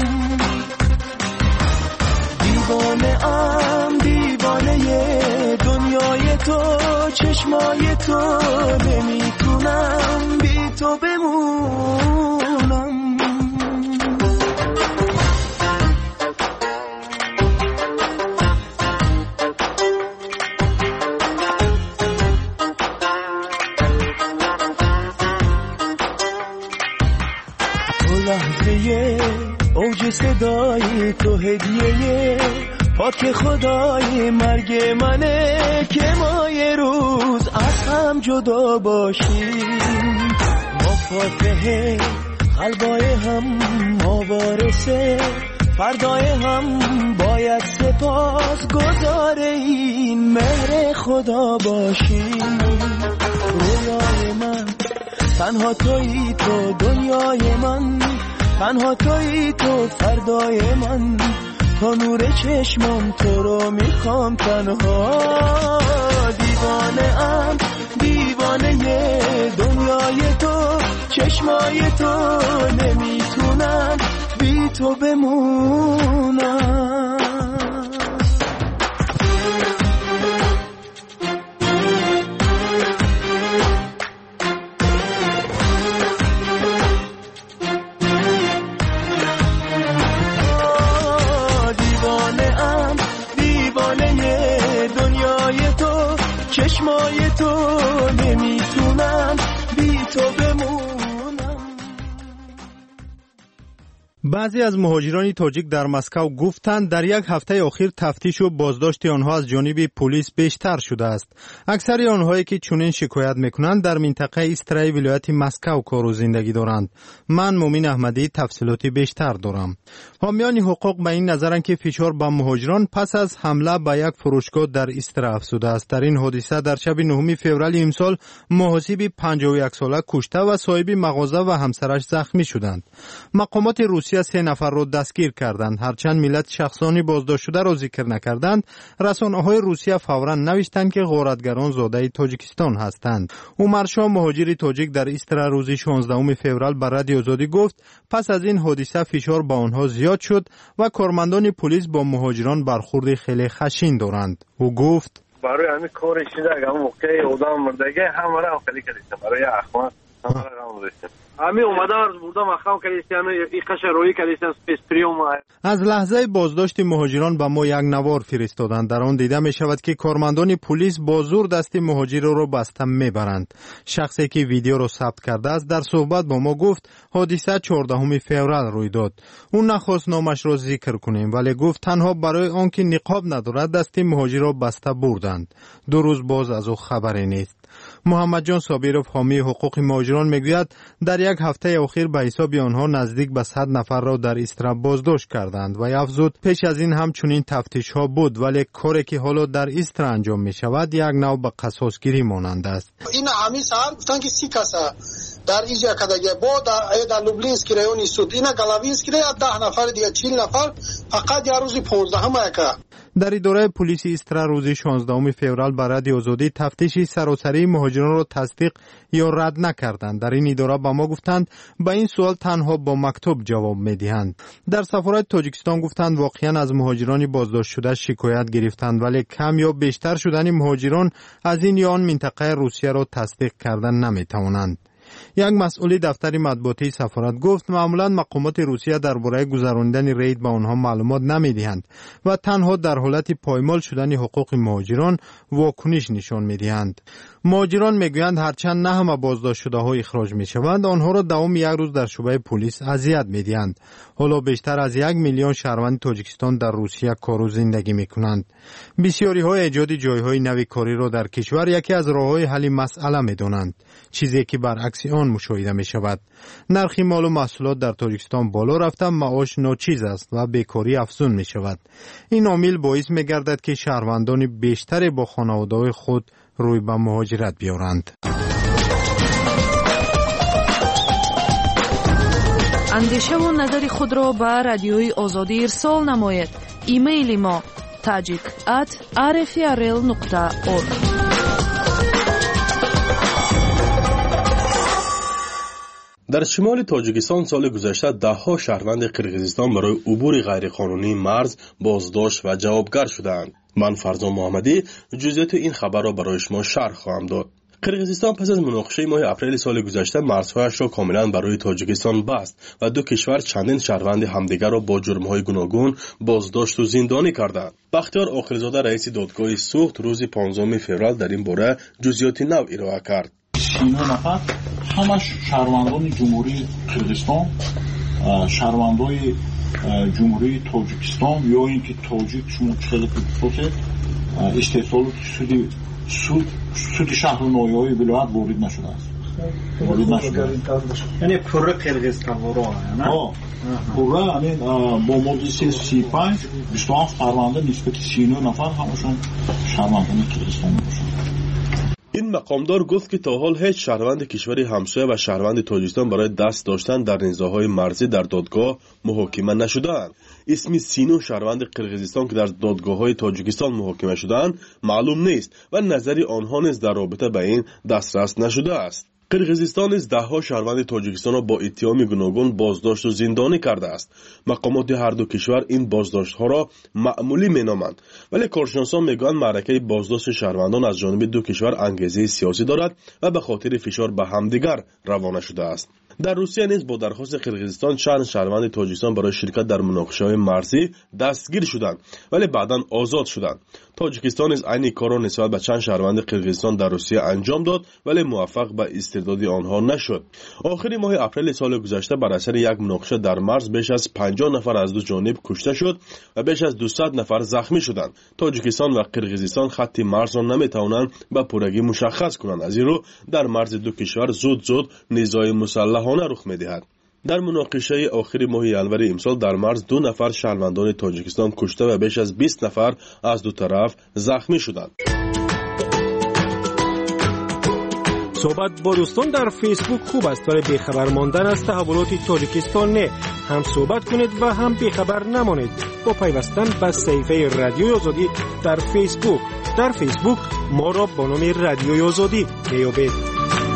دیوانه ام دیوانه دنیای تو، چشمای تو، نمیتونم بی تو بمونم. تو لحظه اوج صدای تو، هدیه پاک خدای مرگ منه که ما یه روز از هم جدا باشیم. ما فاتحه قلبای هم، ما وارثه فردای هم، باید سپاس گزار این مهر خدا باشیم. رویای من تنها تویی، تو دنیای من تنها تویی، تو فردای من، تا نور چشمم تو رو میخوام تنها. دیوانه ام دیوانه دنیای تو، چشمای تو، نمیتونم بی تو بمونم. چشمای تو، نمیتونم بی تو بمونم. بعضی از مهاجران تاجیک در مسکو گفتند در یک هفته اخیر تفتیش و بازداشت آنها از جانب پلیس بیشتر شده است. اکثر آنهایی که چنین شکایت میکنند در منطقه استرای ولایت مسکو کار و زندگی دارند. من مومن احمدی تفصیلاتی بیشتر دارم. حامیان حقوق به این نظرند که فشار به مهاجران پس از حمله به یک فروشگاه در استرا افزوده است. در این حادثه در شب 9 فوریه امسال محاسب 51 ساله کشته و صاحب مغازه و همسرش زخمی شدند. مقامات روسیه 3 نفر را دستگیر کردند. هرچند ملت شخصانی بازداشت شده را ذکر نکردند، رسانه‌های روسیه فوراً نوشتند که غارتگران زاده تاجیکستان هستند. عمر شاه مهاجر تاجیک در استرا روز 16 فوریه بر رادیو آزادی گفت پس از این حادثه فشار با آنها زیاد شد و کارمندان پلیس با مهاجران برخورد خیلی خشن دارند. او گفت برای همین کار شده اگه موقع آدم مردگی همه را خیلی کردیم، برای اخوان همه را گذاشتیم. همین اومده از بردم اخوان کردیم، این قش روی کردیم سپیستریوم. از لحظه بازداشت مهاجران به ما یک نوار فرستادند. در آن دیده می شود که کارمندان پلیس با زور دست مهاجر را بسته میبرند. شخصی که ویدیو را ثبت کرده است در صحبت با ما گفت حادثه 14 فوریه روی داد. اون نخواست نامش را ذکر کنیم ولی گفت تنها برای آنکه نقاب ندارد دست مهاجر را بسته بردند. 2 روز باز از او خبری نیست. محمد جان صابرов حامی حقوق مهاجران میگوید شود در یک هفته اخیر به حساب آنها نزدیک به 100 نفر را در استرا بازداشت کردند و افزود پیش از این هم چنین تفتیش ها بود، ولی کاری که حالا در استرا انجام می شود یک نوع به قصاصگیری مانند است. این همین سال گفتن که 30 کس در اینجا کداگه با در لوبلینسکی رایونی سود اینا گلاوینسکی را 10 نفر دیگه 40 نفر فقط یک روز 15 هم که در اداره پلیس استرا روز 16 فوریه به رادیو آزادی تفتیش سراسری مهاجران را تصدیق یا رد نکردند. در این اداره به ما گفتند به این سوال تنها با مکتوب جواب می‌دهند. در سفارت تاجیکستان گفتند واقعا از مهاجران بازداشت شده شکایت گرفتند، ولی کم یا بیشتر شدن مهاجران از این یا آن منطقه روسیه را تصدیق کردن نمی‌توانند. یک مسئول دفتر مطبوعاتی سفارت گفت معمولا مقامات روسیه درباره گذراندن رید به آنها معلومات نمیدهند و تنها در حالت پایمال شدن حقوق مهاجران واکنش نشان میدهند. مهاجران میگویند هرچند نه همه بازداشت شده ها اخراج میشوند، آنها را دوام یک روز در شعبه پلیس اذیت میدهند. حالا بیشتر از 1 میلیون شهروند تاجیکستان در روسیه کار و زندگی میکنند. بسیاری ها ایجاد جایهای نوی کاری را در کشور یکی از راههای حل مسئله میدانند، چیزی که برعکس آن مشاهده می شود. نرخ مال و محصولات در تاجیکستان بالا رفته، معاش ناچیز است و بیکاری افزون می شود. این عامل باعث می گردد که شهروندان بیشتری با خانواده‌های خود روی به مهاجرت بیارند. اندیشه و نظر خود را به رادیوی آزادی ارسال نمایید. ایمیل ما tajik@rfrl.org. در شمال تاجیکستان سال گذشته ده‌ها شهروند قرقیزستان برای عبور غیرقانونی مرز بازداشت و جوابگر شدند. من فرزان محمدی جزئیات این خبر را برای شما شرح خواهم داد. قرقیزستان پس از مناقشه ماه اپریل سال گذشته مرزهایش را کاملا برای تاجیکستان بست و دو کشور چندین شهروند همدیگر را با جرم‌های گوناگون بازداشت و زندانی کردند. بختیار عاقل‌زاده رئیس دادگاه سوخت روز 15 فوریه در این باره جزئیات نو ارائه کرد. 39 نفر همش شهروندان جمهوری قرقیزستان، شهروندای جمهوری تاجیکستان یا اینکه تاجیک شما چقدر بپرسید استحصالات سود شهر و نایه‌های ولایت وارد نشده است. یعنی پوره قرقیزستان ورا نه؟ پوره یعنی با مورد 35 27 شهرونده نسبت 39 نفر همشون شهروندان قرقیزستان میشن. این مقامدار گفت که تا حال هیچ شهروند کشوری همسایه و شهروند تاجیکستان برای دست داشتن در نزاع‌های مرزی در دادگاه محاکمه نشدند. اسم 39 شهروند قرقیزستان که در دادگاه‌های تاجیکستان محاکمه شدند معلوم نیست و نظری آنها نیز در رابطه به این دسترس نشده است. قرقیزستان از ده‌ها شهروند تاجیکستان را با اتهام گوناگون بازداشت و زندانی کرده است. مقامات هر دو کشور این بازداشت‌ها را معمولی می‌نامند، ولی کارشناسان می‌گویند معرکه بازداشت شهروندان از جانب دو کشور انگیزه سیاسی دارد و به خاطر فشار به همدیگر روانه شده است. در روسیه نیز با درخواست قرقیزستان چند شهروند تاجیکستان برای شرکت در مناقشه‌های مرزی دستگیر شدند ولی بعداً آزاد شدند. تاجیکستان نیز عین کار را نسبت به چند شهروند قرقیزستان در روسیه انجام داد ولی موفق به استرداد آنها نشد. آخر ماه اپریل سال گذشته بر اثر یک مناقشه در مرز بیش از 50 نفر از دو جانب کشته شد و بیش از 200 نفر زخمی شدند. تاجیکستان و قرقیزستان خط مرز را نمی‌توانند به پورگی مشخص کنند، از این رو در مرز دو کشور زود نزاع مسلحانه رخ می‌دهد. در مناقشه آخر ماه ینور امسال در مرز 2 نفر شهروندان تاجیکستان کشته و بیش از 20 نفر از دو طرف زخمی شدند. صحبت با دوستان در فیسبوک خوب است، ولی بیخبر ماندن از تحولات تاجیکستان نه. هم صحبت کنید و هم بیخبر نمانید با پیوستن به صفحه رادیوی آزادی در فیسبوک. در فیسبوک ما را با نام رادیوی آزادی بیابید.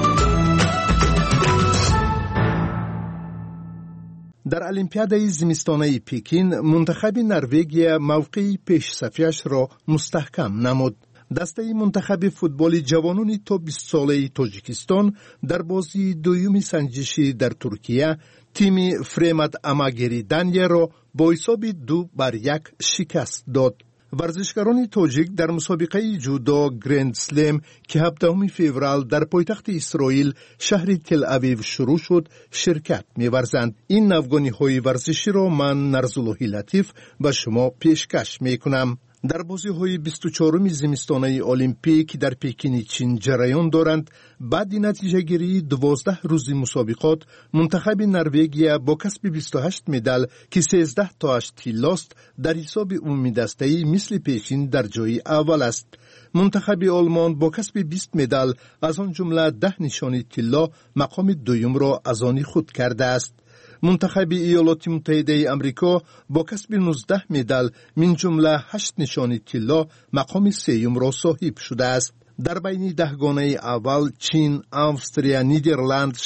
در المپیادای زمستانه پیکین منتخب نروژ موقعی پیش صفیش را مستحکم نمود. دسته منتخب فوتبال جوانان تا 20 ساله تاجیکستان در بازی دوم سنجشی در ترکیه تیم فرمت اماگری دنیا را با حساب 2-1 شکست داد. ورزشکاران تاجیک در مسابقه جودو گرند سلم که 17 فوریه در پایتخت اسرائیل شهر تل اویو شروع شد شرکت می‌ورزند. این نوگانی‌های ورزشی را من نرزاللهی لطیف به شما پیشکش می‌کنم. در بازی‌های 24 زمستانه المپیک در پکین چین جریان دارند. بعد نتیجه‌گیری 12 روزی مسابقات، منتخب نروژ با کسب 28 مدال که 13 تاش طلاست در حساب عمومی دسته‌ای مثل پیشین در جای اول است. منتخب آلمان با کسب 20 مدال از آن جمله 10 نشانی طلا مقام دوم را از آن خود کرده است. منتخب ایالات متحده آمریکا با کسب 19 مدال من جمله 8 نشانی طلا مقام سوم را صاحب شده است. در بین دهگانه اول چین، استرالیا، نیدرلند،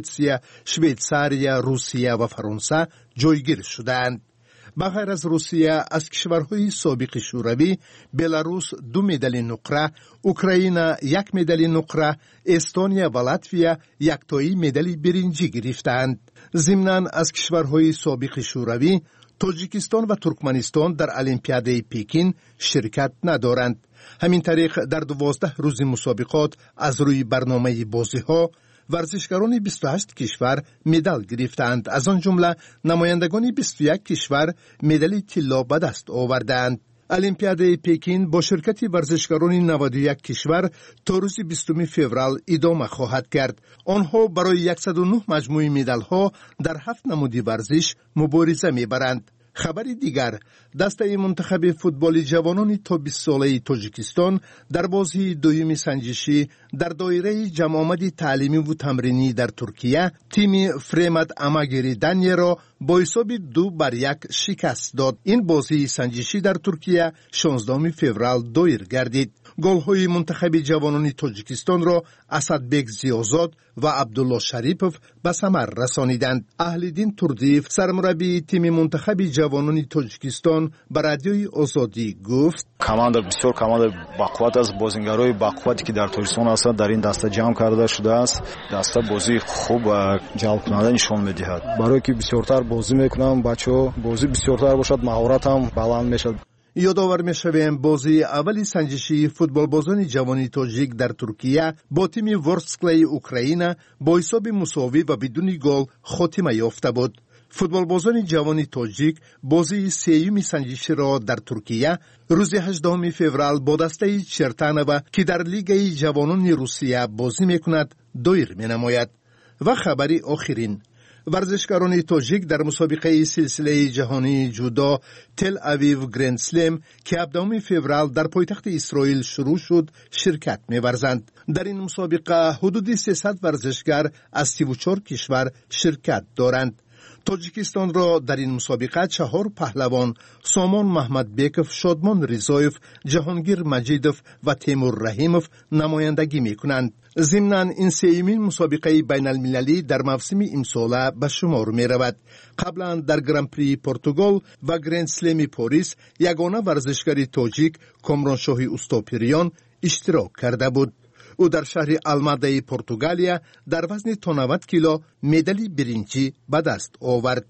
شویتزاریا، روسیه و فرانسه جایگیر شدند. بغیر از روسیه از کشورهای سابق شوروی، بلاروس 2 مدال نقره، اوکراین 1 مدال نقره، استونیا و لاتویا یک تایی مدال برنجی گرفتند. ضمناً از کشورهای سابق شوروی، تاجیکستان و ترکمنستان در المپیاد پکین شرکت ندارند. همین طریق در 12 روز مسابقات از روی برنامه بازی‌ها ورزشکاران 28 کشور مدال گرفتند. از آن جمله نمایندگان 21 کشور مدال طلا به دست آوردند. المپیاد پکین با شرکت ورزشکاران 91 کشور تا روز 20 فوریه ادامه خواهد کرد. آنها برای 109 مجموعه مدال‌ها در 7 نمود ورزش مبارزه می‌برند. خبر دیگر، دسته منتخب فوتبال جوانان تا 20 ساله تاجیکستان در بازی دوم سنجشی در دایره جمع آمد تعلیمی و تمرینی در ترکیه تیم فرمت اماگیری دنیه را با حساب 2-1 شکست داد. این بازی سنجشی در ترکیه 16 فوریه دایر گردید. گل‌های منتخب جوانان تاجیکستان را اسدبек زیازاد و عبدالله شریپوف به ثمر رسانیدند. اهل‌دین توردیف سرمربی تیم منتخب جوانان تاجیکستان به رادیوی آزادی گفت: команда بسیار команда бақувват است. بازیگرای بقوتی که در تاجیکستان هستند در این دسته جمع کرده شده است. دسته بازی خوب و جلب کننده نشان می‌دهد. برای که بسیارتر بازی میکنم بچه‌ها بازی بسیارتر باشد مهارت هم بلند میشد. یادآور می‌شویم بازی اولی سنجشی فوتبال بازان جوانی تاجیک در ترکیه با تیم ورسکلی اوکراین با حساب مساوی و بدون گل خاتمه یافته بود. فوتبال بازان جوانی تاجیک بازی سوم سنجشی را در ترکیه روز 18 فوریه با دسته چرتانوه که در لیگ جوانان روسیه بازی میکند دایر مینماید. و خبری آخرین، ورزشکاران تاجیک در مسابقه سلسله جهانی جودو تل اویو گرند سلم که 17 فوریه در پایتخت اسرائیل شروع شد شرکت می‌ورزند. در این مسابقه حدود 300 ورزشکار از 34 کشور شرکت دارند. تاجیکستان را در این مسابقه 4 پهلوان سامان محمدبیکوف، شادمان رضایف، جهانگیر مجیدوف و تیمور رحیموف نمایندگی می‌کنند. ضمناً این سومین مسابقه بین المللی در موسم امسال به شمار می رود. قبلا در گرانپری پرتغال و گرند سلم پاریس یگانه ورزشکار تاجیک کامرانشاه اوستاپیریان اشتراک کرده بود. او در شهر الماده پرتغالیا در وزن تا 90 کیلو مدال برنجی به دست آورد.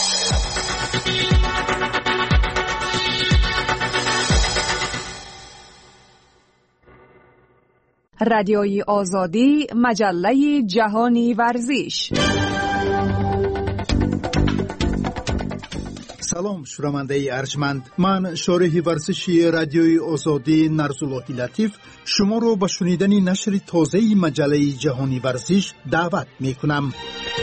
رادیوی آزادی، مجله جهانی ورزش. سلام شنونده ارجمند، من شارح ورزشی رادیوی آزادی نرزالله لطیف شما رو به شنیدن نشر تازه مجله جهانی ورزش دعوت می کنم.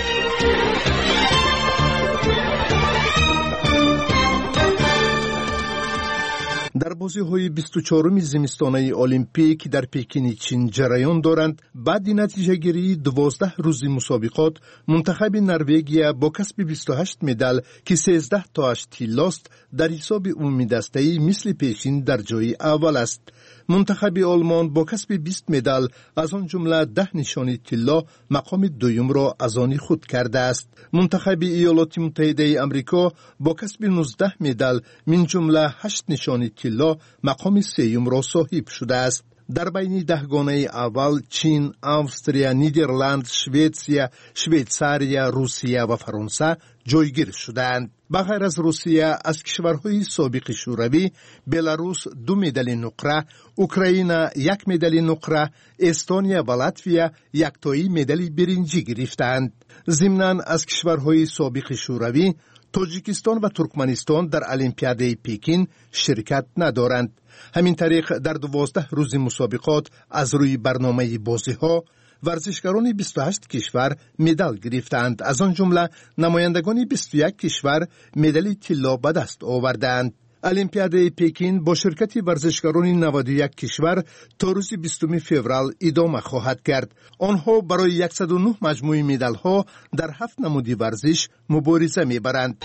در بازی‌های 24 زمستانه المپیک در پکین چین جریان دارند. بعد نتیجه‌گیری 12 روز مسابقات، منتخب نروژ با کسب 28 مدال که 13 تاش طلاست در حساب عمومی دسته‌ای مثل پیشین در جای اول است. منتخب آلمان با کسب 20 مدال از آن جمله 10 نشانی طلا مقام دوم را از آن خود کرده است. منتخب ایالات متحده آمریکا با کسب 19 مدال من جمله 8 نشانی طلا مقام سوم را صاحب شده است. در بین دهگانه اول چین، استرالیا، نیدرلند، شویتزاریا، روسیه و فرانسه جایگیر شدند. بغیر از روسیه از کشورهای سابق شوروی، بلاروس 2 مدال نقره، اوکراین 1 مدال نقره، استونیا و لاتویا یک تایی مدال برنجی گرفتند. ضمناً از کشورهای سابق شوروی، توجیکستان و ترکمنستان در المپیاد پیکین شرکت ندارند. همین طریق در 12 روز مسابقات از روی برنامه بازی‌ها ورزشکاران 28 کشور مدال گرفتند. از آن جمله نمایندگان 21 کشور مدال طلا به دست آوردند. المپیاد پیکین با شرکت ورزشکاران 91 کشور تا روز 20 فوریه ادامه خواهد کرد. آنها برای 109 مجموعه مدال‌ها در 7 نمود ورزش مبارزه می‌برند.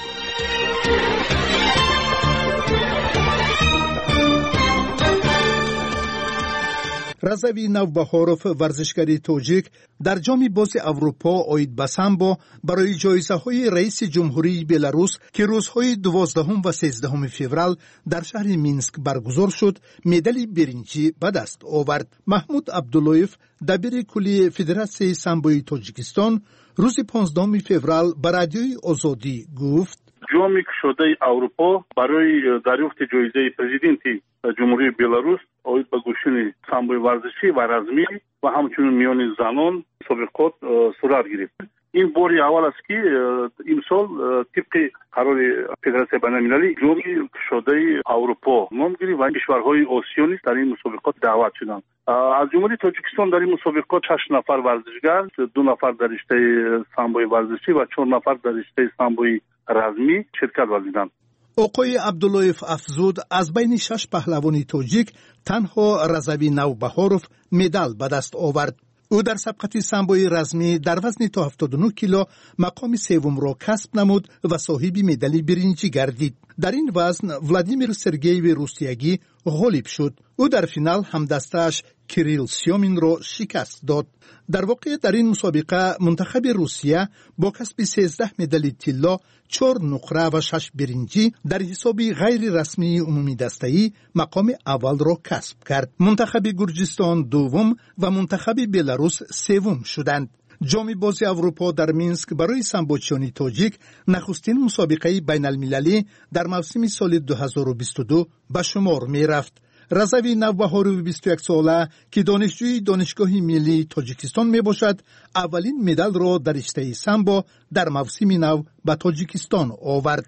رضوی نوبهاروف ورزشکار توجیک در جام باز اروپا آید به سامبو برای جایزه‌های رئیس جمهوری بلاروس که روزهای 12 و 13 فوریه در شهر مینسک برگزار شد مدال برنجی به دست آورد. محمود عبداللهیف دبیر کلی فدراسیون سامبوی تاجیکستان روز 15 فوریه به رادیوی آزادی گفت جامی که شده اروپا برای دریافت جایزه پرزیدنتی جمهوری بلاروس آید به گوشین سامبوی ورزشی و رزمی و همچنین میان زنان مسابقات صورت گرفت. این باری اول است که امسال طبق قرار فدراسیون بین‌المللی جامی شده اروپا نام گرفت و کشورهای آسیا نیز در این مسابقات دعوت شدند. از جمله تاجیکستان در این مسابقات 8 نفر ورزشکار، 2 نفر در رشته سامبوی ورزشی و 4 نفر در رشته سامبوی رزمی شرکت ورزیدند. آقای عبداللهیف افزود از بین 6 پهلوان تاجیک تنها رضوی نوبهاروف مدال به دست آورد. او در سبقت سامبوی رزمی در وزن تا 79 کیلو مقام سوم را کسب نمود و صاحب مدال برنجی گردید. در این وزن ولادیمیر سرگیوی روسیگی غالب شد. او در فینال همدستش کریل سیومین را شکست داد. در واقع در این مسابقه منتخب روسیه با کسب 13 مدال طلا، 4 نقره و 6 برنجی در حساب غیر رسمی عمومی دسته‌ای مقام اول را کسب کرد. منتخب گرجستان دوم و منتخب بلاروس سوم شدند. جام باز اروپا در مینسک برای سامبوچیان تاجیک نخستین مسابقه بین المللی در موسم سال 2022 به شمار می رفت. رضوی نوبهاروف 21 ساله که دانشجوی دانشگاه ملی تاجیکستان می باشد اولین مدال را در رشته سامبو در موسم نو به تاجیکستان آورد.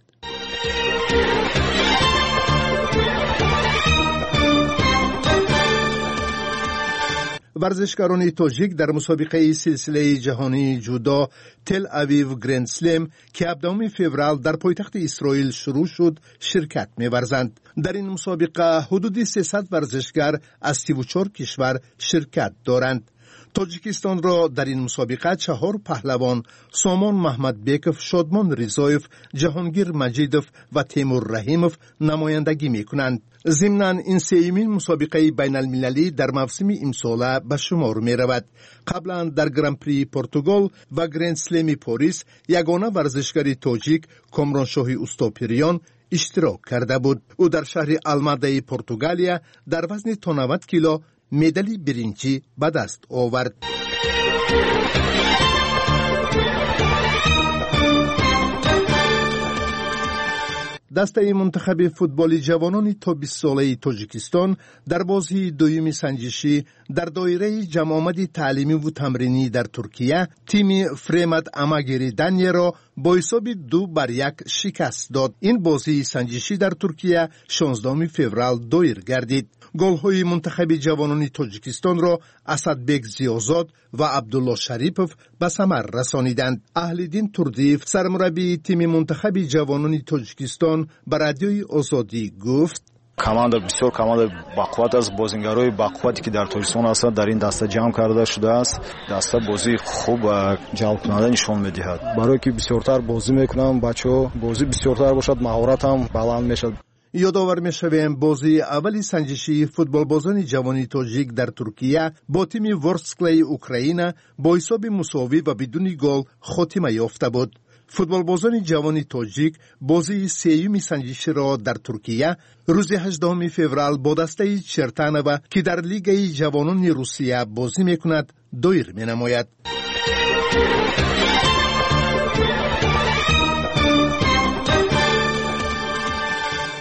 ورزشکاران تاجیک در مسابقه سلسله جهانی جودو تل اویو گرند سلم که 17 فوریه در پایتخت اسرائیل شروع شد شرکت می‌ورزند. در این مسابقه حدود 300 ورزشکار از 34 کشور شرکت دارند. تاجیکستان را در این مسابقه 4 پهلوان سامان محمد بیکوف، شادمان رضایف، جهانگیر مجیدوف و تیمور رحیموف نمایندگی می‌کنند. ضمناً این سومین مسابقه بین المللی در موسم امسال به شمار می رود. قبلا در گرانپری پرتغال و گرند سلم پاریس یگانه ورزشکار تاجیک کامرانشاه اوستاپریان اشتراک کرده بود. او در شهر الماده پرتغالیا در وزن تا 90 کیلو مدال برنجی به دست آورد. دسته منتخب فوتبال جوانان تا 20 ساله تاجیکستان در بازی دوم سنجشی در دایره جمع آمد تعلیمی و تمرینی در ترکیه تیم فرمت اماگیری دنیه را با حساب 2-1 شکست داد. این بازی سنجشی در ترکیه 16 فوریه دایر گردید. گل‌های منتخب جوانان تاجیکستان را اسدبک زیازاد و عبدالله شریپوف به ثمر رسانیدند. اهل‌دین تردیف سرمربی تیم منتخب جوانان تاجیکستان به رادیوی آزادی گفت команда бисёр команда бақувват аст. бозингарои бақуввате ки дар тоҷикистон ҳастанд дар ин даста ҷамъ карда шудааст. даста бозии хуб ва ҷалбкунанда нишон медиҳад. барое ки бисёртар бозӣ мекунанд бачаҳо бозӣ бисёртар бошад, маҳорат ҳам баланд мешавад. یادآور می‌شویم بازی اولی سنجشی فوتبالبازان جوانی تاجیک در ترکیه با تیم ورسکلی اوکراین با حساب مساوی و بدون گل خاتمه یافته بود. فوتبالبازان جوانی تاجیک بازی سوم سنجشی را در ترکیه روز 18 فوریه با دسته چرتانوه که در لیگ جوانان روسیه بازی می‌کند دایر می‌نماید.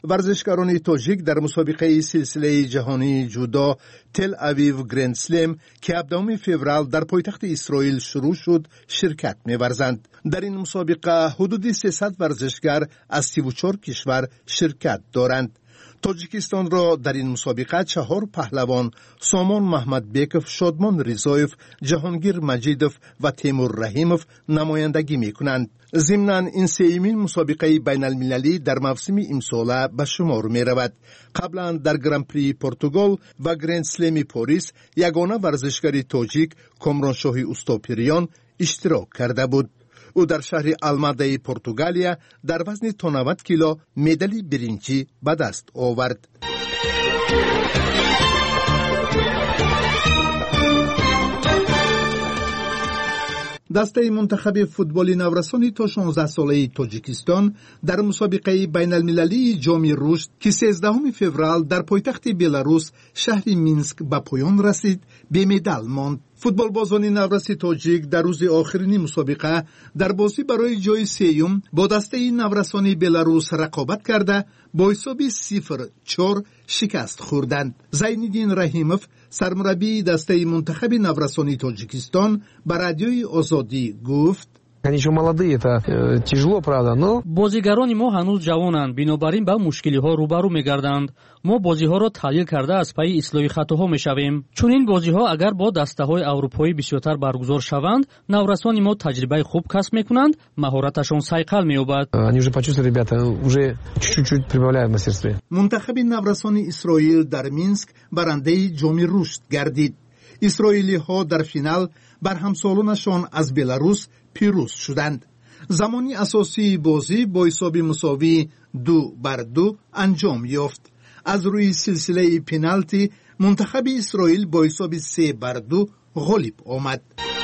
ورزشکاران تاجیک در مسابقه سلسله جهانی جودو تل اویو گرند سلم که 17 فوریه در پایتخت اسرائیل شروع شد شرکت می‌ورزند. در این مسابقه حدود 300 ورزشکار از 34 کشور شرکت دارند. تاجیکستان را در این مسابقه 4 پهلوان سامان محمد بیکوف، شادمان رضایف، جهانگیر مجیدوف و تیمور رحیموف نمایندگی می‌کنند. ضمناً این سومین مسابقه بین المللی در موسم امسال به شمار می رود. قبلا در گرانپری پرتغال و گرند سلم پاریس یگانه ورزشکار تاجیک کامرانشاه اوستاپیریان اشتراک کرده بود. او در شهر الماده پرتغالیا در وزن تا 90 کیلو مدال برنجی به دست آورد. دسته منتخب فوتبال نورسانی تا 16 ساله تاجیکستان در مسابقه بین المللی جام رشد که 13 فوریه در پایتخت بلاروس شهر مینسک به پایان رسید به مدال ماند. فوتبال بازان نورس تاجیک در روز آخرین مسابقه در بازی برای جای سوم با دسته نورسان بلاروس رقابت کرده با حساب 0-4 شکست خوردند. زینالدین رحیموف سرمربی دسته منتخب نورسان تاجیکستان به رادیوی آزادی گفت: бозигарони мо ҳанӯз ҷавонанд, бинобар ин ба мушкилиҳо рӯбарӯ мегарданд. мо бозиҳоро таҳлил карда аз пайи ислоҳи хатоҳо мешавем. чунин бозиҳо агар бо дастаҳои аврупоӣ бисёртар баргузор шаванд, наврасони мо таҷрибаи хуб касб мекунанд, маҳораташон сайқал меёбад. منتخب نورسان اسرائیل در مینسک برنده جام رشد گردید. اسرائیلی‌ها در فینال بر همسالانشان از بلاروس پیروز شدند. زمانی اساسی بازی با حساب مساوی 2-2 انجام یافت. از روی سلسله پنالتی منتخب اسرائیل با حساب 3-2 غالب آمد.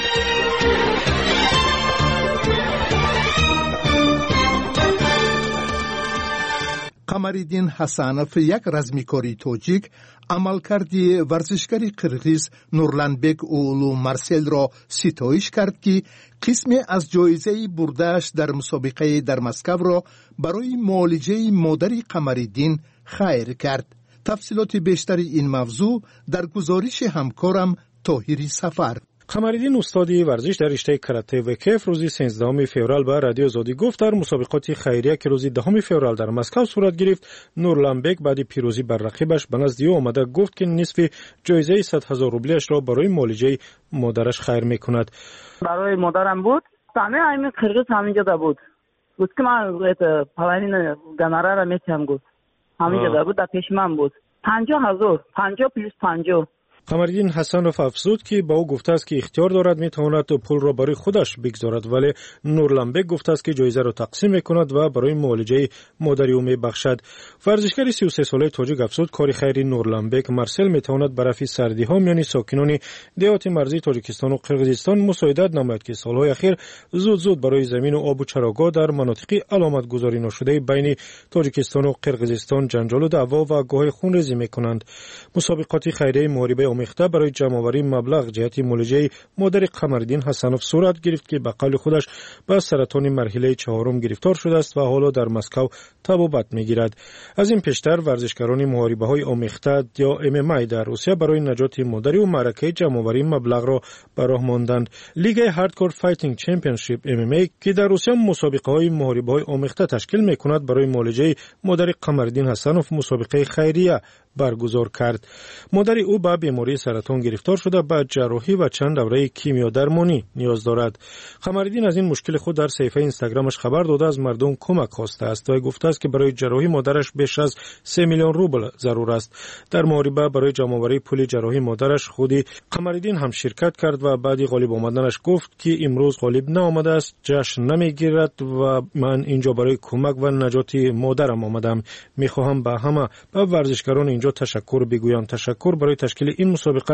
قمرالدین حسنوف یک رزمیکاری تاجیک عملکرد ورزشکار قرغیز نورلانبک اولو مارسل را ستایش کرد که قسمی از جایزه برده‌اش در مسابقه در مسکو را برای معالجه مادر قمرالدین خیر کرد. تفصیلات بیشتر این موضوع در گزارش همکارم طاهری سفر. قمرالدین استادی ورزش در رشته کاراته و کیف روز 13 فوریه به رادیو آزادی گفت در مسابقات خیریه که روز 10 فوریه در مسکو صورت گرفت، نورلانبک بعد پیروزی بر رقیبش به نزد او آمده گفت که نصف جایزه 100,000 روبلیش را برای معالجه مادرش خیر میکند. برای مادرم بود، همه همین قرغیز همینجا بود. گفت که من پلانین گناره را میتونم گفت. همینجا بود، در پیش من بود. 50,000 50 پلیس 50. قمرالدین حسنوف افزود که با او گفته است که اختیار دارد میتواند پول را برای خودش بگذارد، ولی نورلانبک گفته است که جایزه را تقسیم میکند و برای معالجه مادر او میبخشد. ورزشکار 33 ساله تاجیک افزود کار خیری نورلانبک مارسل میتواند برای رفع سردی ها میان ساکنان دهات مرزی تاجیکستان و قرغیزستان مساعدت نماید که سالهای اخیر زود برای زمین و آب و چراگاه در مناطق علامت گذاری نشده بین تاجیکستان و قرغیزستان جنجال و دعوا و گاه خونریزی میکنند. مسابقات خیریه محاربه آمیخته برای جمع‌آوری مبلغ جهت معالجه مادر قمرالدین حسنوف صورت گرفت که به قول خودش به سرطان مرحله 4 گرفتار شده است و حالا در مسکو طبابت میگیرد. از این پیشتر ورزشکاران محاربه‌های آمیخته یا MMA در روسیه برای نجات مادر و معرکه جمع‌آوری مبلغ را به راه ماندند. لیگ هاردکور فایتینگ چمپیونشیپ MMA که در روسیه مسابقه‌های محاربه‌های آمیخته تشکیل می‌کند برای معالجه مادر قمرالدین حسنوف مسابقه خیریه برگزار کرد. مادر او با بیماری سرطان گرفتار شده، بعد جراحی و چند دوره کیمیا درمانی نیاز دارد. قمرالدین از این مشکل خود در صفحه اینستاگرامش خبر داده از مردم کمک خواسته است و گفته است که برای جراحی مادرش بیش از 3 میلیون روبل ضرور است. در محاربه برای جمع‌آوری پول جراحی مادرش خودی قمرالدین هم شرکت کرد و بعد غالب آمدنش گفت که امروز غالب نآمده است، جشن نمیگیرد و من اینجا برای کمک و نجات مادرم آمدم. میخواهم به همه و ورزشکاران اینجا تشکر بگویم. تشکر برای تشکیل این مسابقه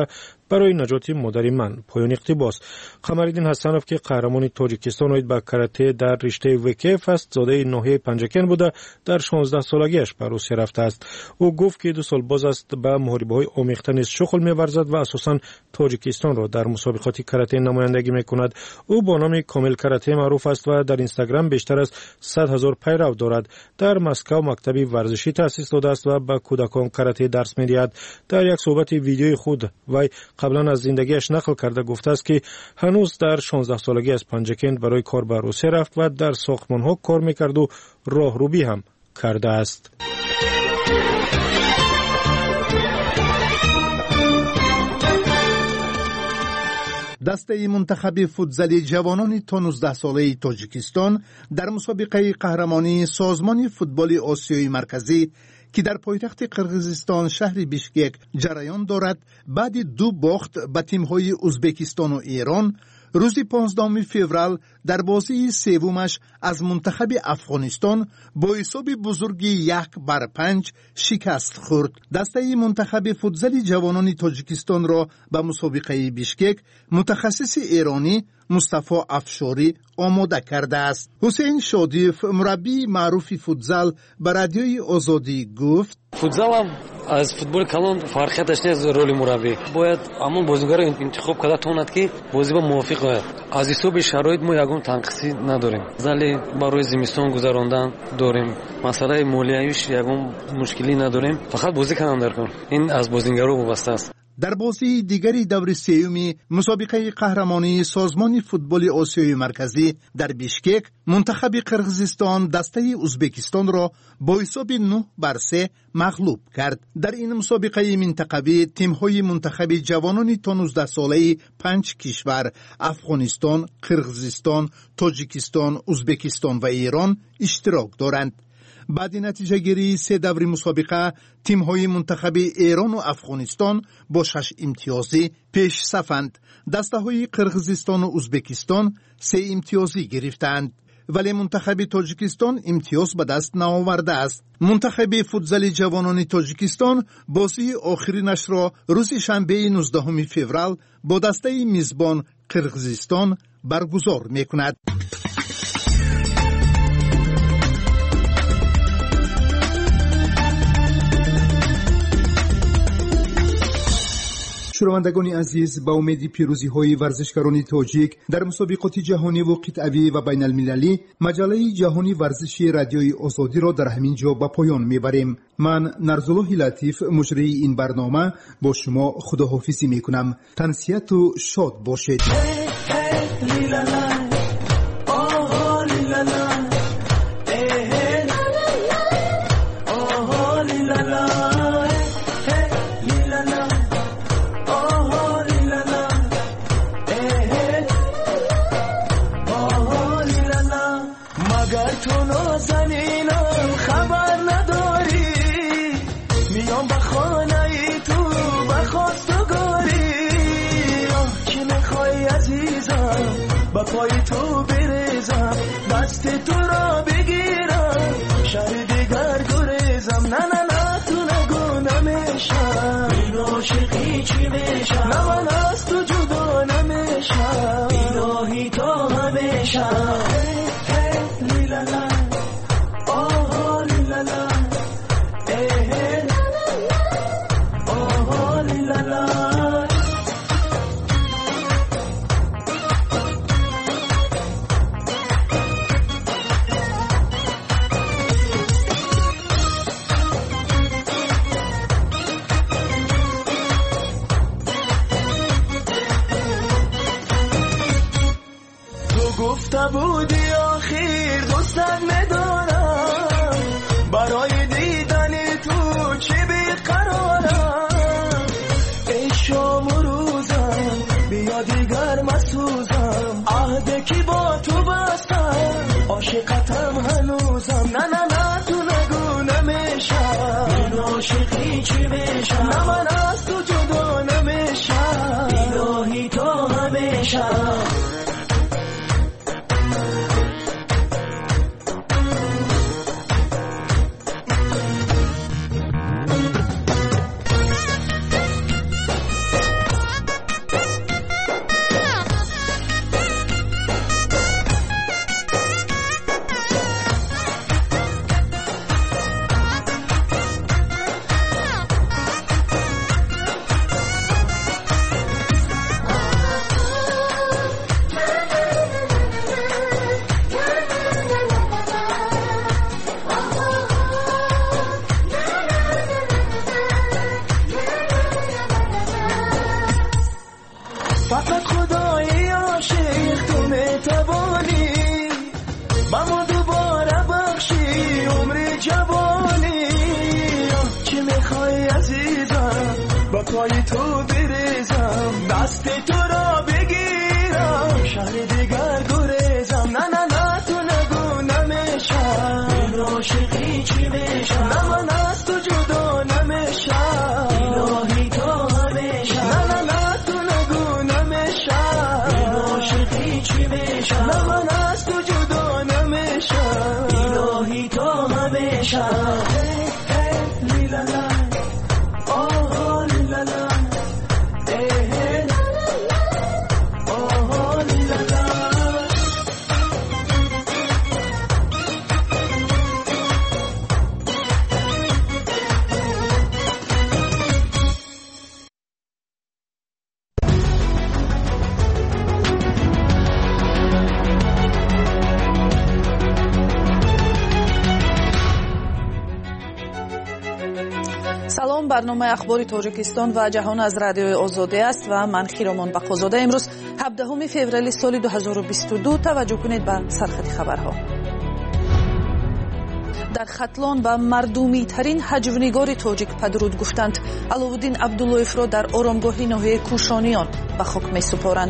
برای نجات مادر من. پایان اقتباس. قمرالدین حسنوف که قهرمان تاجیکستان بود به کاراته در رشته وکف است، زاده ناحیه پنجکن بوده، در 16 سالگیش به روسیه رفته است. او گفت که 2 سال باز است به محاربه‌های آمیخته نیز شغل می‌ورزد و اساساً تاجیکستان را در مسابقات کاراته نمایندگی می‌کند. او با نام کامل کاراته معروف است و در اینستاگرام بیشتر از 100,000 پیرو دارد. در مسکو مکتبی ورزشی تأسیس داده است و به کودکان کاراته درس می‌دهد. در یک صحبت ویدیویی خود وی قبلا از زندگیش نقل کرده گفته است که هنوز در 16 سالگی از پنجکن برای کار به روسیه رفت و در ساختمان‌ها کار می‌کرد و راهروبی هم کرده است. دسته منتخب فوتزال جوانان تا 19 ساله تاجیکستان در مسابقه قهرمانی سازمان فوتبال آسیای مرکزی که در پایتخت قرقیزستان شهر بیشکک جریان دارد، بعد 2 باخت به تیم‌های ازبکستان و ایران روز 15 فوریه در بازی سومش از منتخب افغانستان با حساب بزرگی 1-5 شکست خورد. دسته منتخب فوتزال جوانان تاجیکستان را به مسابقه بیشکک متخصص ایرانی مصطفی افشاری آماده کرده است. حسین شادیف مربی معروف فوتزال به رادیوی آزادی گفت: فوتزال هم از فوتبال کلان فرقیتش نیست. رول مربی باید همون بازیگر رو انتخاب کرده تواند که بازی با موافق باید. از حساب شرایط ما یگان تنقیصی نداریم. زلی برای زمستان گذراندن داریم. مسئله مالیاییش یگان مشکلی نداریم. فقط بازی کننده کن. این از بازیگرا وابسته است. در بازی دیگری دور سوم مسابقه قهرمانی سازمان فوتبال آسیای مرکزی در بیشکک منتخب قرقیزستان دسته ازبکستان را با حساب 9-3 مغلوب کرد. در این مسابقه منطقوی تیم‌های منتخب جوانان تا 19 ساله 5 کشور افغانستان، قرقیزستان، تاجیکستان، ازبکستان و ایران اشتراک دارند. بعد نتیجه گیری 3 دور مسابقه تیم‌های منتخب ایران و افغانستان با 6 امتیازی پیش صفند. دسته‌های قرقیزستان و ازبکستان 3 امتیازی گرفتند، ولی منتخب تاجیکستان امتیاز به دست نآورده است. منتخب فوتزال جوانان تاجیکستان بازی آخرینش را روز شنبه 19 فوریه با دسته میزبان قرقیزستان برگزار می‌کند. شنوندگان عزیز، با امید پیروزی های ورزشکاران تاجیک در مسابقات جهانی و قطعی و بین المللی، مجله جهانی ورزشی رادیوی آزادی را در همین جا به پایان میبریم. من نرزالله لطیف مجری این برنامه با شما خداحافظی میکنم. تنسیت و شاد باشید. پای تو بریزم، دست تو را بگیرم، شهر دیگر گریزم. نه نه نه تو نگو نمیشم، این عاشقی چی میشم، نه من از تو جدا نمیشم، الهی تا همیشم. لیلالا آها لیلالا آها لیلالا. بودی آخیر دوستت میدارم، برای دیدن تو چی بیقرارم. ای شام و روزم بیا دیگر مسوزم، عهد کی با تو بستم، عاشقتم هنوزم. نه نه نه تو نگو نمیشم، این عاشقی چی میشم، نه من از تو جدا نمیشم، الهی تا همیشم. فقط خدای عاشق تو میتوانی با ما دوباره بخشی عمر جوانی. چی میخوای عزیزم با پای تو بریزم دست تو را بگیرم شهر دیگر گریزم. نه نه نه تو نگو نمیشم این عاشقی چی میشم نه من از تو جدا نمیشم الهی تو همیشم. نه نه نه تو نگو نمیشم این عاشقی چی میشم نه من از تو جدا نمیشم الهی تو همیشم. لیلالا آه لیلالا салом, барномаи ахбори тоҷикистон ва ҷаҳон аз радиои озодӣ аст ва ман хиромон бақозода. имрӯз 17 феврали соли 2022 таваҷҷӯҳ кунед ба сархати хабарҳо. дар хатлон ба мардумитарин ҳаҷвнигори тоҷик падруд гуфтанд. аловуддин абдуллоевро дар оромгоҳи ноҳияи кӯшониён ба хок месупоранд.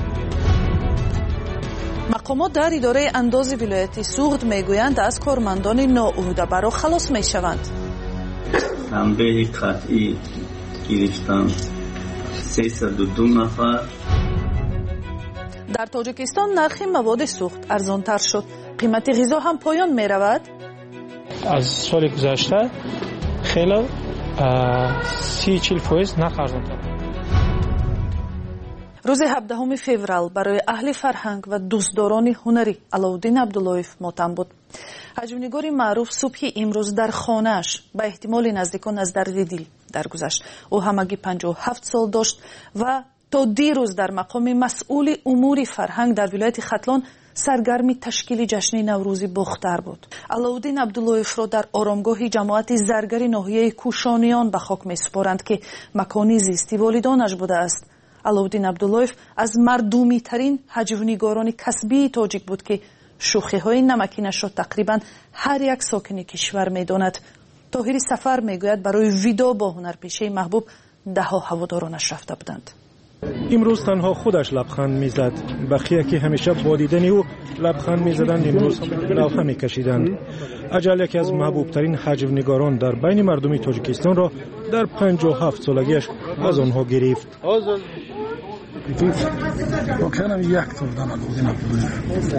мақомот дар идораи андози вилояти суғд мегӯянд аз кормандони ноӯҳдабаро халос мешаванд. танбеҳи қатъӣ гирифтанд 302 нафар. дар тоҷикистон нархи маводи сӯхт арзонтар шуд. қимати ғизо ҳам поён меравад. аз соли гузашта хело 30-40% нарх арзонтар. рӯзи 17 феврал барои аҳли фарҳанг ва дӯстдорони ҳунарӣ аловуддин абдуллоев мотам буд. ҳаҷвнигори маъруф субҳи имрӯз дар хонааш ба эҳтимоли наздикон аз дарди дил даргузашт. ӯ ҳамагӣ 57 сол дошт ва то дирӯз дар мақоми масъули умури фарҳанг дар вилояти хатлон саргарми ташкили ҷашни наврӯзи бохтар буд. аловуддин абдуллоевро дар оромгоҳи ҷамоати заргари ноҳияи кӯшониён ба хок месупоранд ки макони зисти волидонаш будааст. аловуддин абдуллоев аз мардумитарин ҳаҷвнигорони касбии тоҷик буд ки шӯхиҳои намакинашро тақрибан ҳар як сокини кишвар медонад. тоҳири сафар мегӯяд барои видо бо ҳунарпешаи маҳбуб даҳо ҳаводоронаш рафта буданд. имрӯз танҳо худаш лабханд мезад. бақия ки ҳамеша бо дидани ӯ лабханд мезаданд, имрӯз равҳа мекашиданд. аҷал яке аз маҳбубтарин ҳаҷвнигорон дар байни мардуми тоҷикистонро дар 57 солагиаш аз онҳо гирифт. واقعا یک طور دارم الودین عبداللویف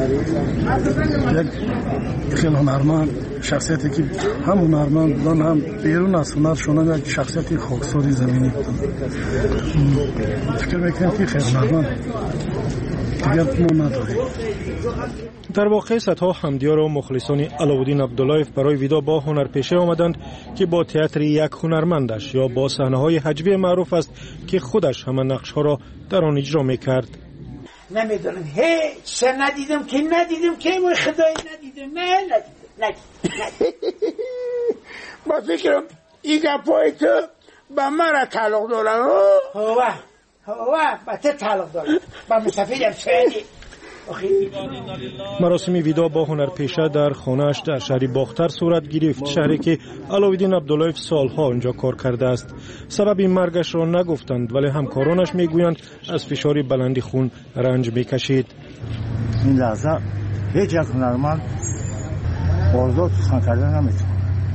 یک خیلی هنرمند شخصیتی که هم هنرمند بودن هم بیرون از هنرشون یک شخصیتی خاکساری زمینی بودن. فکر میکنم که خیلی هنرمند دیگر ما نداریم. در واقع صدها حمدیار و مخلصان علوالدین عبداللویف برای ویدا با هنرپیشه آمدند که با تئاتر یک هنرمندش یا با صحنه‌های هجوی معروف است که خودش همه نقش‌ها را در آن اجرا می‌کرد. نمیدونم هیچ ندیدم که ما خدای ندیدم ندیدم با فکرم این گپای تو با مرا تعلق دارن. هوا با تو تعلق دارن با مسافرم سعیدی. مراسم ویدا با هنرپیشه در خانه‌اش در شهر باختر صورت گرفت، شهری که علوالدین عبداللویف سالها آنجا کار کرده است. سبب مرگش را نگفتند ولی همکارانش میگویند از فشار بلندی خون رنج میکشید. این لحظه هیچ یک هنرمند آزاد سخن کردن نمیتونه.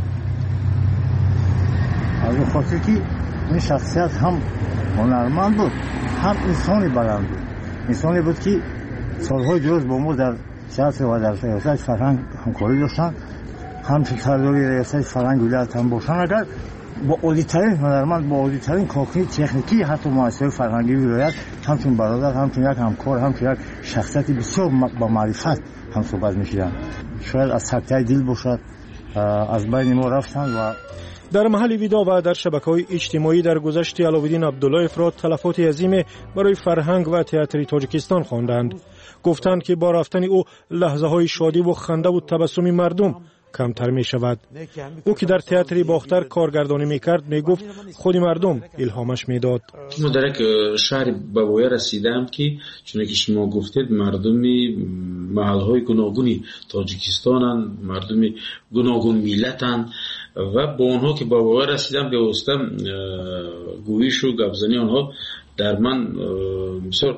از اون خاطر که این شخصیت هم هنرمند بود هم انسانی بلند بود. انسانی بود که سالهای دراز با ما در تئاتر و در ریاست فرهنگ همکاری داشتن. هم فکرداری ریاست فرهنگ ولایت هم باشن. اگر با عالی‌ترین هنرمند با عالی‌ترین کاخی تکنیکی حتی مؤسسه فرهنگی ولایت همچون برادر همچون یک همکار همچون یک شخصیت بسیار با معرفت هم صحبت می‌کردن. شاید از سکته دل باشد از بین ما رفتند. و در محل ویدا و در شبکه‌های اجتماعی در گذشت علوالدین عبداللویف را تلفات عظیم برای فرهنگ و تئاتر تاجیکستان خواندند. گفتند که با رفتن او لحظه‌های شادی و خنده و تبسم مردم کمتر می شود. او که در تئاتر باختر کارگردانی می کرد می گفت خود مردم الهامش می داد. من در یک شهر بابویا رسیدم که چون که شما گفتید مردم محلهای گوناگونی تاجیکستانند، مردم گوناگون میلتند و با آنها که بابویا رسیدم بیاستم گویش و گپزنی آنها در من بسیار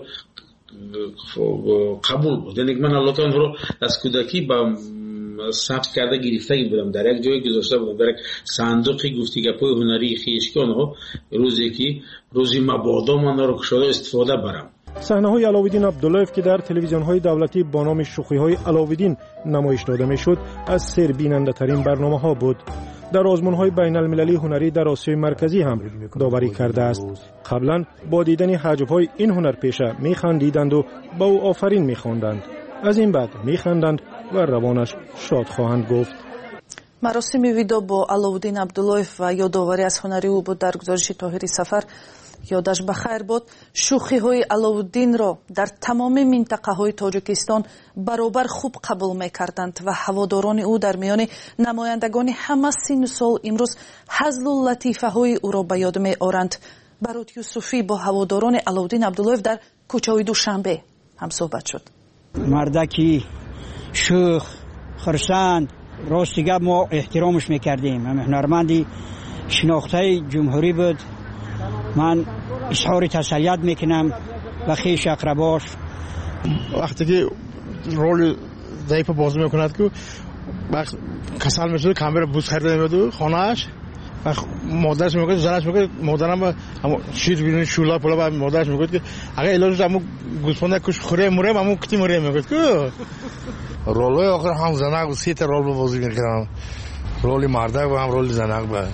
قبول بود. یعنی من الله تعالی رو از کودکی با ثبت کرده گرفته بودم، در یک جایی گذاشته بودم، در یک صندوقی گفتی گپای هنری خویش که آنها روزی مبادا من رو شده استفاده برم. صحنه‌های علاوالدین عبداللهیف که در تلویزیون‌های دولتی با نام شوخی‌های علاوالدین نمایش داده می‌شد از سربیننده‌ترین برنامه‌ها بود. در آزمون‌های بین‌المللی هنری در آسیای مرکزی هم داوری کرده است. قبلا با دیدن حجب‌های این هنرپیشه می‌خندیدند و با او آفرین می‌خواندند. از این بعد می‌خندند و روانش شاد خواهند گفت. مراسم ویدو با علاوالدین عبداللهیف و یادآوری از هنری او بود در گزارش طاهری سفر. یادش بخیر بود. شوخی‌های علاوالدین را در تمام منطقه‌های تاجیکستان برابر خوب قبول می‌کردند و هواداران او در میان نمایندگان همه سن و سال امروز هزل و لطیفه‌های او را به یاد می‌آورند. برات یوسفی با هواداران علاوالدین عبداللهیف در کوچه‌های دوشنبه هم صحبت شد. مردکی شوخ خرسند راستیگه ما احترامش می‌کردیم. هنرمندی شناخته جمهوری بود. من اظهار تسلیت میکنم و خویش اقرباش. وقتی که رول ضعیف بازی میکند که وقت کسل میشه کامبر بوس خریده میاد خانه‌اش و مادرش میگه زنش میگه مادرم شیر بیرون شولا پولا بعد مادرش میگه که اگه علاج دمو گوسفند کش خوره موره مامو کتی موره میگه که رولای آخر هم زنگ و سیت رول بازی میکنم، رول مردک و هم رول زنگ به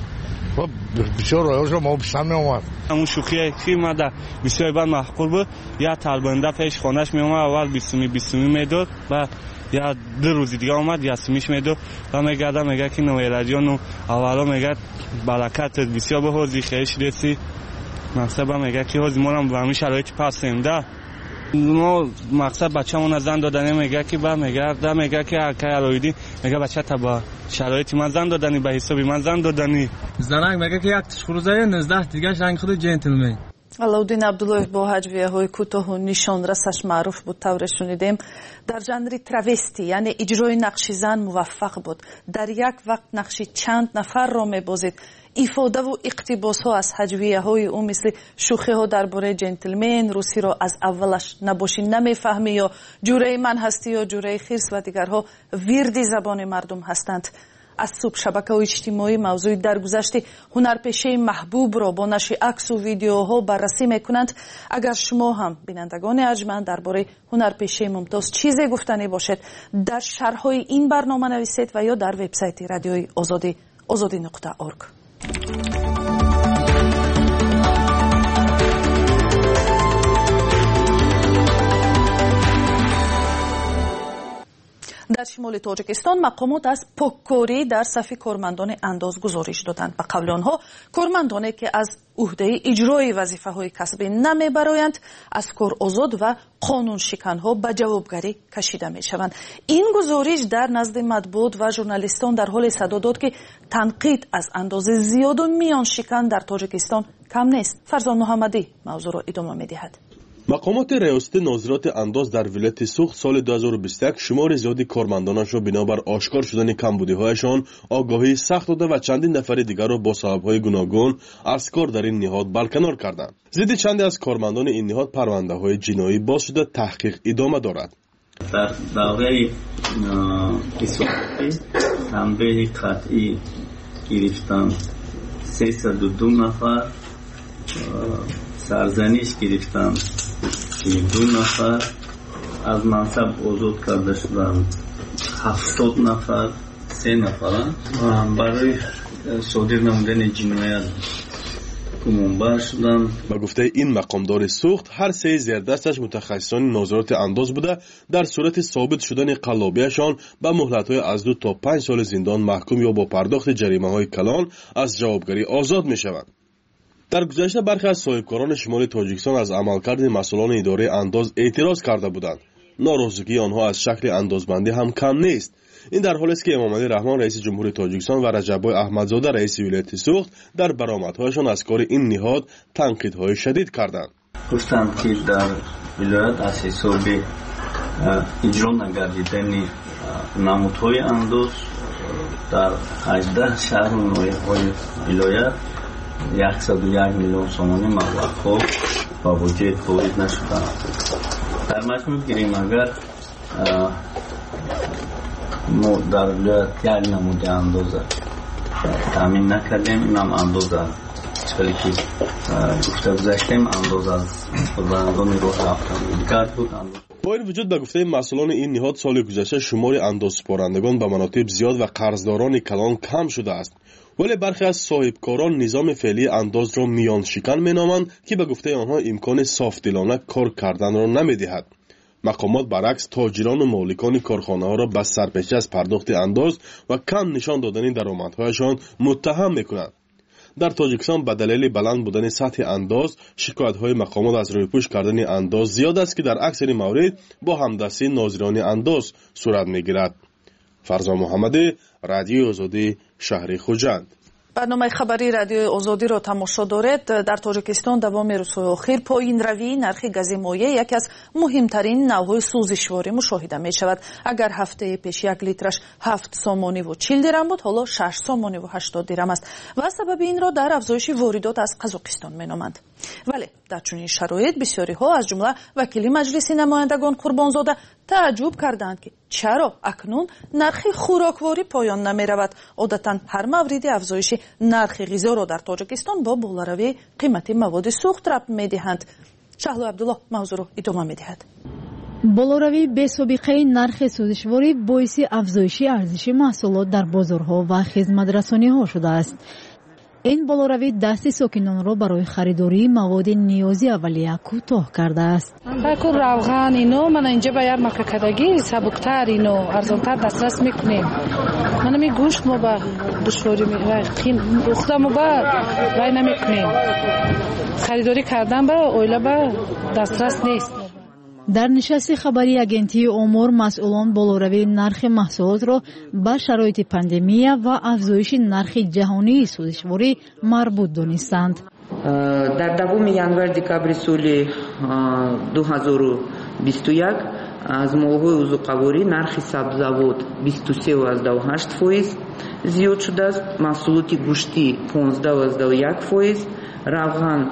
بسیار رویش رو ما بسن می اومد. همون شوخی که ما در بسیار بعد محقور بود. یا طالبانده پیش خانهش می اومد، اول 20 میداد و یا 2 روز دیگه اومد یا 30 میداد و میگه که نویراجیان اولا میگه برکت بسیار به حوزی خیش رسی مقصد میگه که حوزی ما هم به همین شرایط پسیم ده ما مقصد بچه‌مون از زن دادن میگه که با میگه که هرکه علاوالدین میگه بچه تا با شرایط من زن دادنی به حسابی من زن دادنی زنک میگه که یک تشخروزه 19 دیگه رنگ خود جنتلمن. علاوالدین عبداللهیف با هجویه‌های کوتاه و نشانرسش معروف بود. طور شنیدیم در ژانر تراوستی یعنی اجرای نقش زن موفق بود. در یک وقت نقش چند نفر را می‌بازید. ایفاده و اقتباس ها از هجویه‌های او مثل شوخی ها درباره جنتلمن، روسی را از اولش نباشی نمیفهمی یا جوره من هستی یا جوره خرس و دیگرها ویردی زبان مردم هستند. از صبح شبکه‌های اجتماعی موضوع درگذشت هنرپیشه محبوب را با نشر عکس و ویدیوها بررسی میکنند. اگر شما هم بینندگان ارجمند درباره هنرپیشه ممتاز چیزی گفتنی باشد در شرح‌های این برنامه نویسید و یا در وبسایت رادیوی آزادی azadi.org. در شمال تاجیکستان مقامات از پاککاری در صف کارمندان انداز گزارش دادند. به قول آنها کارمندانی که از عهده اجرای وظیفه‌های کسبی نمیبرایند از کار آزاد و قانون شکن‌ها به جوابگری کشیده میشوند. این گزارش در نزد مطبوعات و ژورنالیستان در حال صدا داد که تنقید از اندازه زیاد و میان شکن در تاجیکستان کم نیست. فرزان محمدی موضوع را ادامه می‌دهد. مقامات ریاست ناظرات انداز در ولایت سوخت سال 2021 شمار زیادی کارمندانش را بنابر آشکار شدن کمبودی‌هایشان آگاهی سخت داده و چندین نفر دیگر را با سبب‌های گوناگون از کار در این نهاد برکنار کردند. ضد چندی از کارمندان این نهاد پرونده‌های جنایی باز شده تحقیق ادامه دارد. در دوره اصلاحاتی تنبیه قطعی گرفتن 302 نفر، سرزنش گرفتن 2 نفر، از منصب آزاد کرده شدن 70 نفر، 3 نفر برای صادر نمودن جنایت گمانبر شدن. با گفته این مقامدار سوخت هر 3 زیردستش متخصصان ناظرات انداز بوده در صورت ثابت شدن قلابیشان به مهلت‌های از 2 تا 5 سال زندان محکوم یا با پرداخت جریمه‌های کلان از جوابگری آزاد می‌شوند. در گذشته برخی از صاحبکاران شمال تاجیکستان از عملکرد مسئولان اداره انداز اعتراض کرده بودند. ناراضگی آنها از شکل اندازبندی هم کم نیست. این در حالی است که امامعلی رحمان رئیس جمهوری تاجیکستان و رجبای احمدزاده رئیس ولایت سوخت در برآمدهایشان از کار این نهاد تنقیدهای شدید کردند. گفتند که در ولایت از حساب اجرا نگردیدن نمودهای اندوز در 18 شهر و ناحیه‌های ولایت 101 میلیون سومانی مبلغ‌ها با بودجه تولید نشدند. در مجموع گیریم اگر ما در ولایت یک نمود اندازه تامین نکردیم، اینم اندازه چطوری که گفته گذاشتیم اندازه از قربانگان روح رفتن دیگر بود. با این وجود به گفته مسئولان این نهاد سال گذشته شمار اندازسپارندگان به مناطق زیاد و قرضداران کلان کم شده است، ولی برخی از صاحبکاران نظام فعلی انداز را میان شکن مینامند که به گفته آنها امکان صافدلانه کار کردن را نمیدهد. مقامات برعکس تاجران و مالکان کارخانه ها را به سرپیچی از پرداخت انداز و کم نشان دادن درآمدهایشان متهم میکنند. در تاجیکستان به دلیل بلند بودن سطح انداز شکایت‌های مقامات از رویپوش کردن انداز زیاد است که در اکثر موارد با همدستی ناظران انداز صورت میگیرد. فرزان محمدی، رادیو آزادی، شهر خوجند. برنامه خبری رادیو آزادی را تماشا دارید. در تاجیکستان دوام روزهای اخیر پایین روی نرخ گاز مایع یکی از مهمترین نوع‌های سوزشواری مشاهده می شود. اگر هفته پیش 1 لیترش 7 سومانی و 40 درم بود، حالا 6 سومانی و 80 درم است و سبب این را در افزایش واردات از قزاقستان می نامند. ولی در چنین شرایط بسیاری ها از جمله وکیل مجلس نمایندگان قربانزاده تعجب کردند که چرا اکنون نرخ خوراکواری پایان نمی رود. عادتا هر مورد افزایش نرخ غذا را در تاجیکستان با بالاروی قیمت مواد سوخت ربط می دهند. شهلو عبدالله موضوع را ادامه می دهد. بالاروی بی‌سابقه نرخ سوزشواری باعث افزایش ارزش محصولات در بازارها و خدمت‌رسانی‌ها شده است. این بالاروی دست ساکنان را برای خریداری مواد نیازی اولیه کوتاه کرده است. باکو روغن اینو من اینجا باید مککدگی سبکتر اینو ارزانتر دسترس میکنیم. من می گوشت ما با دشواری میخیم خودم با وای نمیکنیم. خریداری کردن با اویلا با دسترس نیست. در نشست خبری اگنتی امور مسئولان بالاروی نرخ محصولات را به شرایط پاندمی و افزایش نرخ جهانی سوزشواری مربوط دانستند. در دوم январ دکامبر سال 2021 از ماه‌های اوزوقواری نرخ سبزیجات 23.8% زیاد شده است. محصولات گوشتی 15.1%، روغن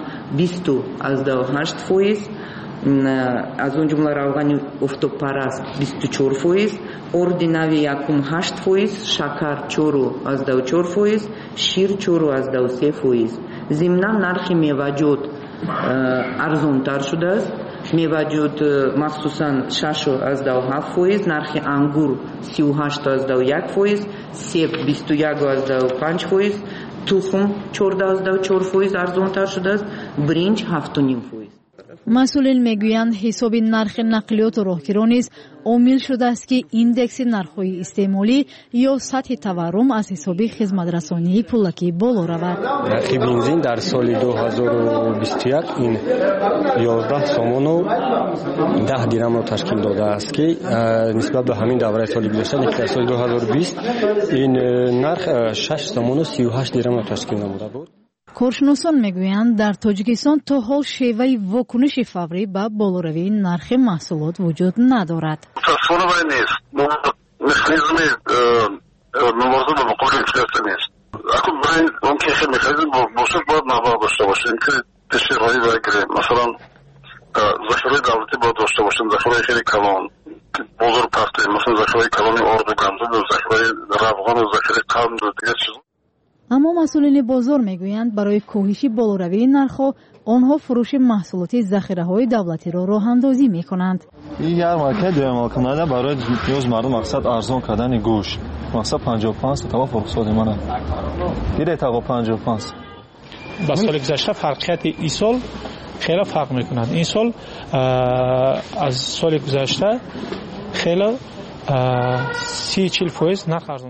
20.8%، از اون جمله روغن افتوپرست 24%، اردیناوی یکم 8%، شکر 4.4%، شیر 4.3%. ضمناً نرخ میوه‌جات ارزان‌تر شده است. میوه‌جات مخصوصاً 6.7%، نرخ انگور 38.1%، سیب 21.5%، تخم 14.4% ارزان‌تر شده است، برنج 7.5%. مسئولین میگویند حساب نرخ نقلیات و راهگیران نیز عامل شده است که ایندکس نرخ‌های استعمالی یا سطح تورم از حساب خدمت‌رسانی پولکی بالا رود. نرخ بنزین در سال 2021 این 11 سومون و 10 درم را تشکیل داده است که نسبت به همین دوره سال گذشته در سال 2020 این نرخ 6 سومون و 38 درم را تشکیل نموده بود. کارشناسان میگویند در تاجیکستان تا حال شیوه واکنش فوری به بالاروی نرخ محصولات وجود ندارد. تصویر نیست. مکانیزم مبارزه با مقابل انفلاسیون نیست. اگر برای اون که خیلی مکانیزم باشد باید نظر داشته باشیم که تشریحی بگیریم. مثلا ذخیره دولتی باید داشته باشیم، ذخیره خیلی کلان بزرگ پخته، مثلا ذخیره کلان آرد و گندم، ذخیره روغن و ذخیره قند و دیگر چیز. اما مسئولین بازار میگویند برای کاهش بالاروی نرخ‌ها آنها فروش محصولات ذخیره‌های دولتی را راه‌اندازی می‌کنند. این ярмарка اعمال کننده برای نیاز مردم مقصد ارزان کردن گوشت. مقصد 55 تا فروخته منه. دیره تا 55. با سال گذشته فرقیت این سال خیلی فرق می‌کند. این سال از سال گذشته خیلی 30-40% نرخ ارزان‌تر است.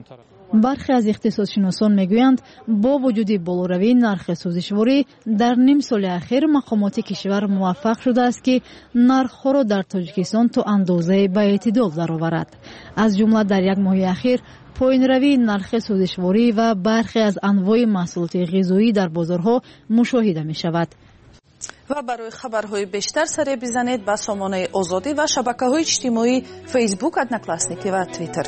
برخی از اقتصادشناسان میگویند با وجود بالوروی نرخ سوزشواری در نیم سال اخیر مقامات کشور موفق شده است که نرخ را در تاجیکستان تا اندازه به اعتدال درآورد. از جمله در یک ماه اخیر پایین‌روی نرخ سوزشواری و برخی از انواع محصولات غذایی در بازارها مشاهده می شود. و برای خبرهای بیشتر سر بزنید به سامانه آزادی و شبکه‌های اجتماعی فیسبوک، ادناکلاسنیکی و توییتر.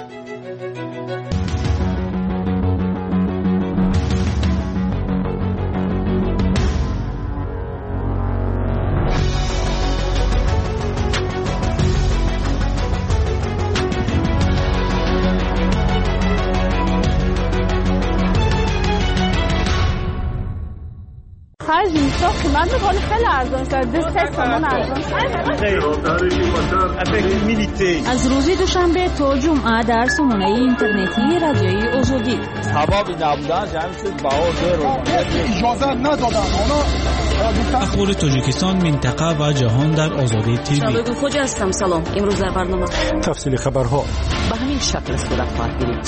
خرج اینجا قیمت میکنه خیلی ارزان شد. دست سامان ارزان شد. از روز دوشنبه تا جمعه در سامانه اینترنتی رادیوی آزادی. سبب نبودن جمعیت بهار اجازه ندادن. اخبار تاجیکستان، منطقه و جهان در آزادی تیوی. شباب خوج هستم. سلام. امروز در برنامه تفصیل خبرها به همین شکل صورت خواهد گرفت.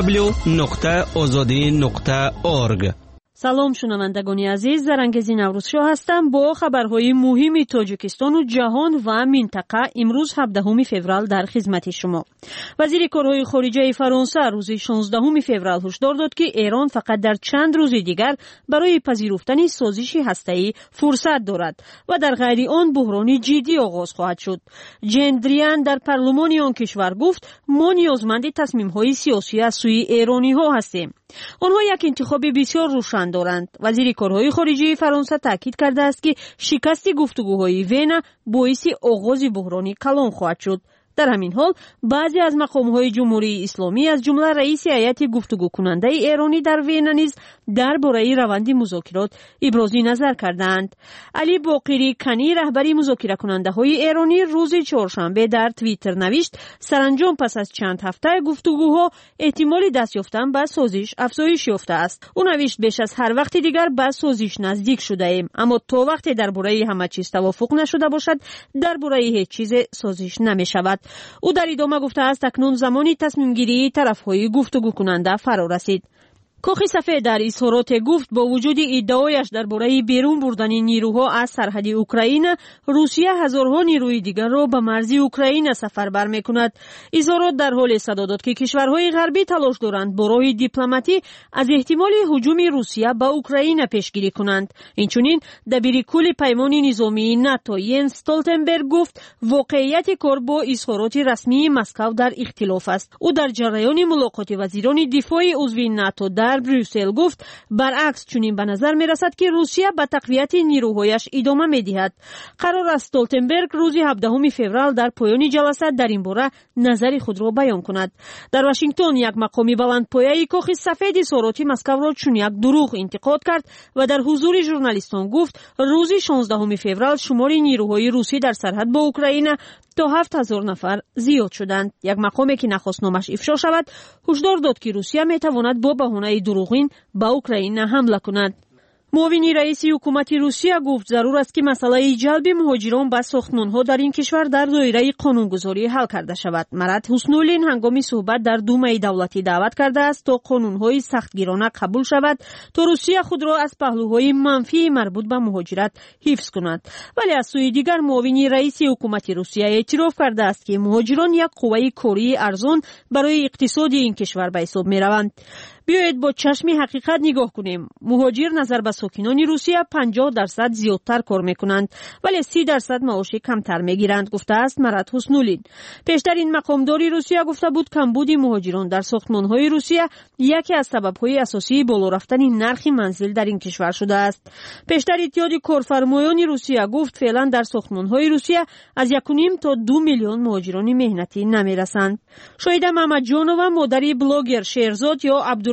www.azadi.org. سلام شنوندگان عزیز، زرنگزی نوروزشاه هستم با خبرهای مهم تاجیکستان و جهان و منطقه. امروز 17 فوریه در خدمت شما. وزیر کارهای خارجه فرانسه روز 16 فوریه هشدار داد که ایران فقط در چند روز دیگر برای پذیرفتن سازش هسته‌ای فرصت دارد و در غیر آن بحرانی جدی آغاز خواهد شد. جندریان در پارلمان آن کشور گفت ما نیازمند تصمیم‌های سیاسی از سوی ایرانی‌ها هستیم. آنها یک انتخاب بسیار روشن دارند. وزیر کارهای خارجه فرانسه تاکید کرده است که شکست گفتگوهای وین باعث آغاز بحرانی کلان خواهد شد. در همین حال بعضی از مقام‌های جمهوری اسلامی از جمله رئیس هیئت گفتگو کننده ایرانی در وین نیز درباره روند مذاکرات ابراز نظر کردند. علی باقری کنی رهبری مذاکره کننده های ایرانی روز چهارشنبه در توییتر نوشت سرانجام پس از چند هفته گفتگوها احتمال دست یافتن به سازش افزایش یافته است. او نوشت بیش از هر وقت دیگر به سازش نزدیک شده ایم، اما تا وقتی درباره همه چیز توافق نشده باشد درباره هیچ چیز سازش نمی شود. او در ادامه گفته است اکنون زمانی تصمیم گیری طرف‌های گفتگو کننده فرا رسید. کاخ سفید در اظهارات گفت با وجود ادعایش درباره بیرون بردن نیروها از سرحد اوکراین، روسیه هزارها نیروی دیگر را به مرزی اوکراین سفربر می‌کند. اظهارات در حال صدا داد که کشورهای غربی تلاش دارند با راه دیپلماتی از احتمال هجوم روسیه به اوکراین پیشگیری کنند. اینچنین دبیر کل پیمان نظامی ناتو ینس استولتنبرگ گفت واقعیت کار با اظهارات رسمی مسکو در اختلاف است. او در جریان ملاقات وزیران دفاع عضو ناتو در بروسل گفت برعکس چنین به نظر می رسد که روسیه به تقویت نیروهایش ادامه می دهد. قرار است استولتنبرگ روز 17 فوریه در پایان جلسه در این باره نظر خود را بیان کند. در واشنگتن یک مقامی بلندپایه کاخ سفید اظهارات مسکو را چون یک دروغ انتقاد کرد و در حضور ژورنالیستان گفت روز 16 فوریه شمار نیروهای روسی در سرحد با اوکراین تا 7000 نفر زیاد شدند. یک مقامی که نخواست نامش افشا شود هشدار داد که روسیه می تواند با بهانه دروغین به اوکراین حمله کند. معاون رئیس حکومت روسیه گفت ضرور است که مسئله جلب مهاجران به ساختمان‌ها در این کشور در دایره قانونگذاری حل کرده شود. مراد حسنولین هنگام صحبت در دومه دولتی دعوت کرده است تا قانون‌های سختگیرانه قبول شود تا روسیه خود را از پهلوهای منفی مربوط به مهاجرت حفظ کند. ولی از سوی دیگر معاون رئیس حکومت روسیه اعتراف کرده است که مهاجران یک قوه کاری ارزان برای اقتصاد این کشور به حساب می‌روند. بیایید با چشم حقیقت نگاه کنیم. مهاجر نظر به ساکنان روسیه 50% زیادتر کار میکنند ولی 30% معاش کمتر میگیرند، گفته است مراد حسنولین. پیشتر این مقامداری روسیه گفته بود کمبود مهاجران در ساختمان‌های روسیه یکی از سبب‌های اساسی بالا رفتن نرخ منزل در این کشور شده است. پیشتر اتحاد کارفرمایان روسیه گفت فعلا در ساختمان‌های روسیه از 1.5 تا 2 میلیون مهاجران مهنتی نمیرسند. شاهد محمد جانو و مادری بلاگر شهرزاد یا عبدالرحمن